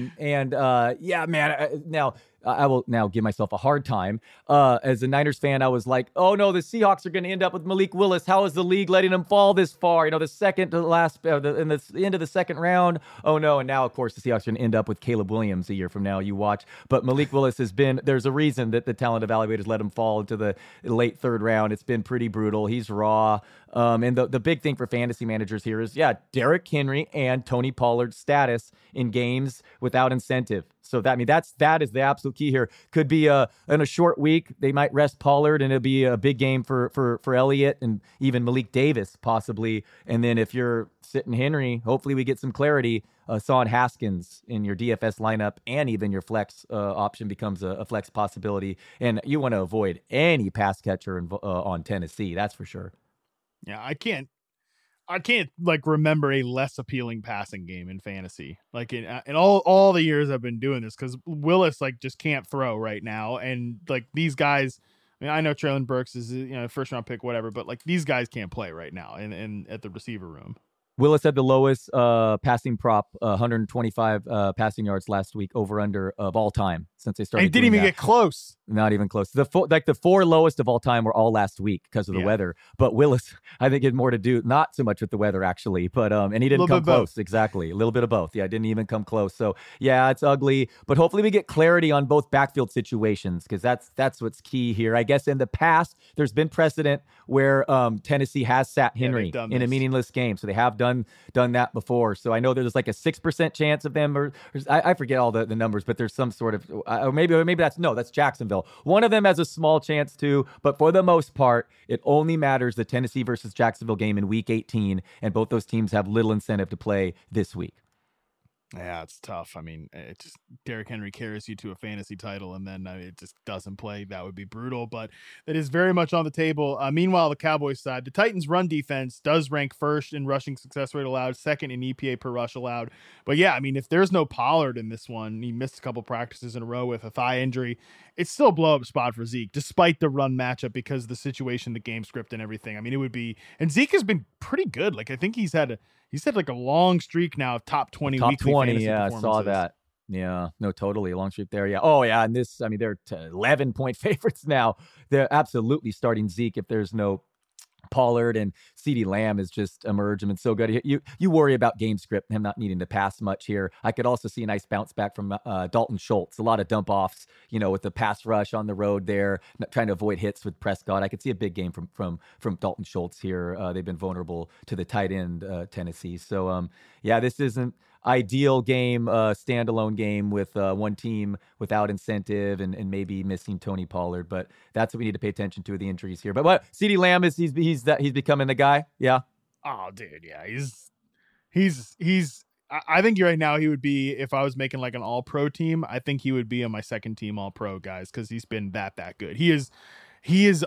Yeah, man, now I will now give myself a hard time. As a Niners fan, I was like, oh no, the Seahawks are going to end up with Malik Willis. How is the league letting him fall this far? The second to last, in the end of the second round. Oh no. And now, of course, the Seahawks are going to end up with Caleb Williams a year from now. You watch. But Malik Willis there's a reason that the talent evaluators let him fall into the late 3rd round. It's been pretty brutal. He's raw. And the big thing for fantasy managers here is, Derrick Henry and Tony Pollard's status in games without incentive. So that is the absolute key here. Could be in a short week, they might rest Pollard and it'll be a big game for Elliott and even Malik Davis possibly. And then if you're sitting Henry, hopefully we get some clarity. Son Haskins in your DFS lineup and even your flex option becomes a flex possibility. And you want to avoid any pass catcher on Tennessee. That's for sure. Yeah, I can't like remember a less appealing passing game in fantasy. Like in all the years I've been doing this, because Willis like just can't throw right now, and like these guys. I mean, I know Treylon Burks is first round pick, whatever, but like these guys can't play right now in at the receiver room. Willis had the lowest passing prop, 125 passing yards last week, over under of all time since they started. And didn't even get close. Not even close. The 4 lowest of all time were all last week because of the weather. But Willis, I think, had more to do, not so much with the weather actually, but and he didn't come close. Exactly, a little bit of both. Yeah, didn't even come close. So yeah, it's ugly. But hopefully we get clarity on both backfield situations, because that's what's key here. I guess in the past there's been precedent where Tennessee has sat Henry in a meaningless game, so they have done that before. So I know there's like a 6% chance of them, or I forget all the numbers, but there's some sort of, or maybe that's Jacksonville. One of them has a small chance too, but for the most part, it only matters the Tennessee versus Jacksonville game in week 18, and both those teams have little incentive to play this week. Yeah, it's tough. I mean, it just Derrick Henry carries you to a fantasy title, and then it just doesn't play. That would be brutal, but it is very much on the table. Meanwhile, the Cowboys side, the Titans' run defense does rank first in rushing success rate allowed, second in EPA per rush allowed. But yeah, I mean, if there's no Pollard in this one, he missed a couple practices in a row with a thigh injury. It's still a blow-up spot for Zeke, despite the run matchup because of the situation, the game script, and everything. I mean, it would be, and Zeke has been pretty good. Like I think he's had like a long streak now of top 20 top weekly 20. fantasy Yeah, I saw that. Yeah, no, totally a long streak there. Yeah. Oh yeah, and this, I mean, they're 11-point favorites now. They're absolutely starting Zeke if there's no Pollard, and CeeDee Lamb has just emerged and been so good. You worry about game script and him not needing to pass much here. I could also see a nice bounce back from Dalton Schultz. A lot of dump offs, with the pass rush on the road there, trying to avoid hits with Prescott. I could see a big game from Dalton Schultz here. They've been vulnerable to the tight end Tennessee. So yeah, this isn't ideal game, standalone game with one team without incentive and maybe missing Tony Pollard, but that's what we need to pay attention to, the injuries here. But what CeeDee Lamb is, he's becoming the guy. Yeah. Oh, dude, yeah, he's. I think right now he would be, if I was making like an all-pro team, I think he would be on my second team all-pro guys because he's been that good. He is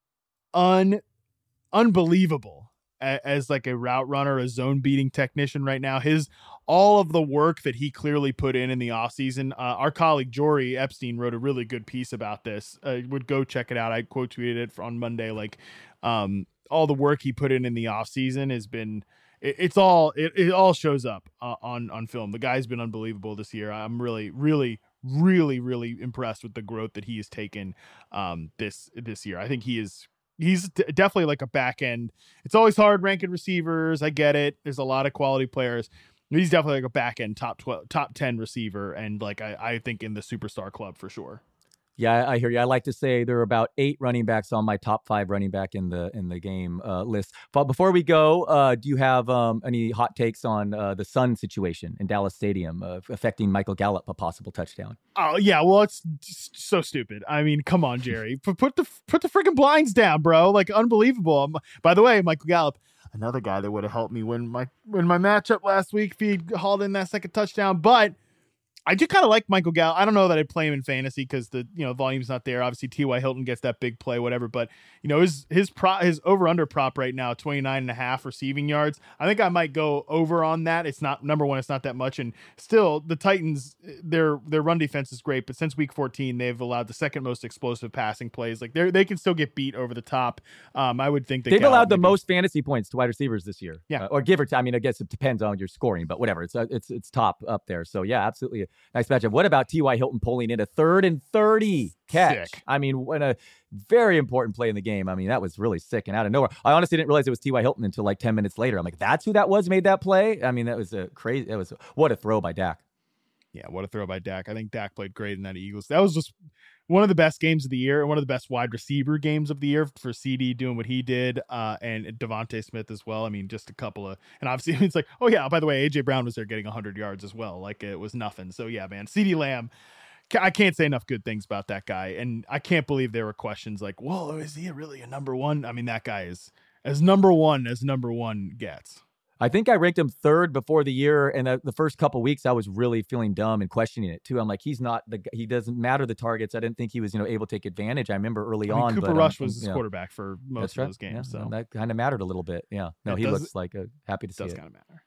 unbelievable as like a route runner, a zone beating technician right now. All of the work that he clearly put in the offseason. Our colleague Jory Epstein wrote a really good piece about this. Would go check it out. I quote tweeted it on Monday. Like all the work he put in the offseason has been, it all shows up on film. The guy's been unbelievable this year. I'm really, really, really, really impressed with the growth that he has taken this year. I think he's definitely like a back end. It's always hard ranking receivers. I get it. There's a lot of quality players. He's definitely like a back end top 10 receiver. And like, I think in the superstar club for sure. Yeah, I hear you. I like to say there are about 8 running backs on my top 5 running back in the game list. But before we go, do you have any hot takes on the Sun situation in Dallas Stadium affecting Michael Gallup, a possible touchdown? Oh yeah, well it's so stupid. I mean, come on, Jerry, put the freaking blinds down, bro. Like unbelievable. By the way, Michael Gallup, another guy that would have helped me win my matchup last week if he hauled in that second touchdown, but I do kind of like Michael Gallup. I don't know that I'd play him in fantasy because the volume's not there. Obviously, T.Y. Hilton gets that big play, whatever. But his over/under prop right now, 29.5 receiving yards. I think I might go over on that. It's not, number one, it's not that much, and still the Titans, their run defense is great. But since week 14, they've allowed the second most explosive passing plays. Like they can still get beat over the top. I would think that they've allowed the most fantasy points to wide receivers this year. Yeah, or give or take. I mean, I guess it depends on your scoring, but whatever. It's top up there. So yeah, absolutely. Nice matchup. What about T.Y. Hilton pulling in a 3rd and 30 catch? Sick. I mean, when a very important play in the game. I mean, that was really sick and out of nowhere. I honestly didn't realize it was T.Y. Hilton until like 10 minutes later. I'm like, that's who that was, made that play? I mean, that was what a throw by Dak. Yeah, what a throw by Dak. I think Dak played great in that Eagles. That was just one of the best games of the year and one of the best wide receiver games of the year for CD doing what he did, and Devontae Smith as well. I mean, just a couple of, and obviously it's like, oh yeah, by the way, AJ Brown was there getting 100 yards as well. Like it was nothing. So yeah, man, CD Lamb, I can't say enough good things about that guy. And I can't believe there were questions like, well, is he really a number one? I mean, that guy is as number one gets. I think I ranked him 3rd before the year, and the first couple weeks I was really feeling dumb and questioning it too. I'm like, he doesn't matter the targets. I didn't think he was able to take advantage. I remember early on. Cooper Rush was his quarterback for most of those games, yeah, so that kind of mattered a little bit. Yeah, no, he looks like happy to see it. Does kind of matter.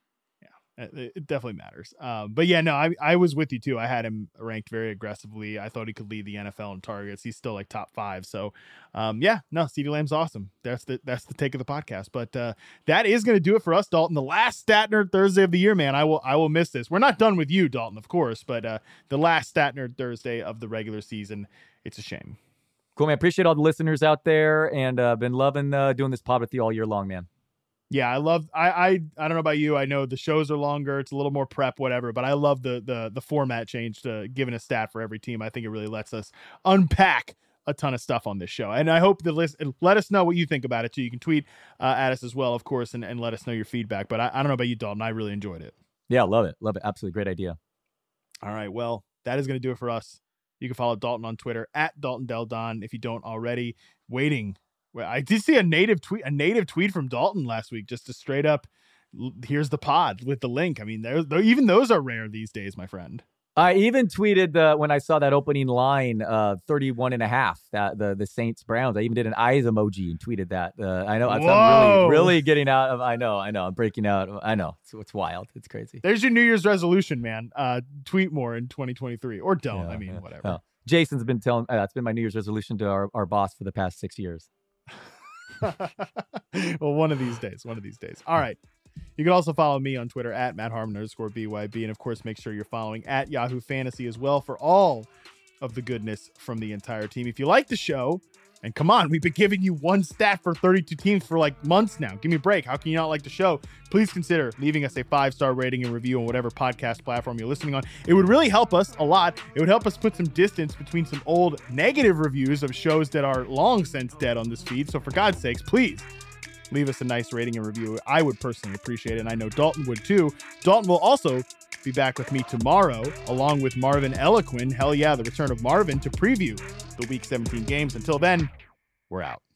It definitely matters. But yeah, no, I was with you too. I had him ranked very aggressively. I thought he could lead the NFL in targets. He's still like top 5. So yeah, no, CeeDee Lamb's awesome. That's the take of the podcast. But that is going to do it for us, Dalton. The last Stat Nerd Thursday of the year, man. I will miss this. We're not done with you, Dalton, of course, but the last Stat Nerd Thursday of the regular season. It's a shame. Cool, man. Appreciate all the listeners out there, and been loving doing this pod with you all year long, man. Yeah, I don't know about you. I know the shows are longer. It's a little more prep, whatever, but I love the format change to giving a stat for every team. I think it really lets us unpack a ton of stuff on this show. And I hope let us know what you think about it too. You can tweet at us as well, of course, and let us know your feedback. But I don't know about you, Dalton. I really enjoyed it. Yeah, love it. Absolutely great idea. All right. Well, that is going to do it for us. You can follow Dalton on Twitter at Dalton Del Don if you don't already. Waiting. Well, I did see a native tweet from Dalton last week, just a straight up here's the pod with the link. I mean, even those are rare these days, my friend. I even tweeted when I saw that opening line, 31.5, that the Saints Browns. I even did an eyes emoji and tweeted that. I know I'm really getting out of. I know. I'm breaking out. I know it's wild. It's crazy. There's your New Year's resolution, man. Tweet more in 2023, or don't. Yeah, I mean, whatever. Oh. Jason's been telling. It's been my New Year's resolution to our boss for the past 6 years. Well, one of these days. All right. You can also follow me on Twitter at @MattHarmon_BYB. And of course, make sure you're following at Yahoo Fantasy as well for all of the goodness from the entire team. If you like the show, and come on, we've been giving you one stat for 32 teams for like months now. Give me a break. How can you not like the show? Please consider leaving us a 5-star rating and review on whatever podcast platform you're listening on. It would really help us a lot. It would help us put some distance between some old negative reviews of shows that are long since dead on this feed. So for God's sakes, please leave us a nice rating and review. I would personally appreciate it, and I know Dalton would too. Dalton will also be back with me tomorrow, along with Marvin Eloquin. Hell yeah, the return of Marvin to preview the Week 17 games. Until then, we're out.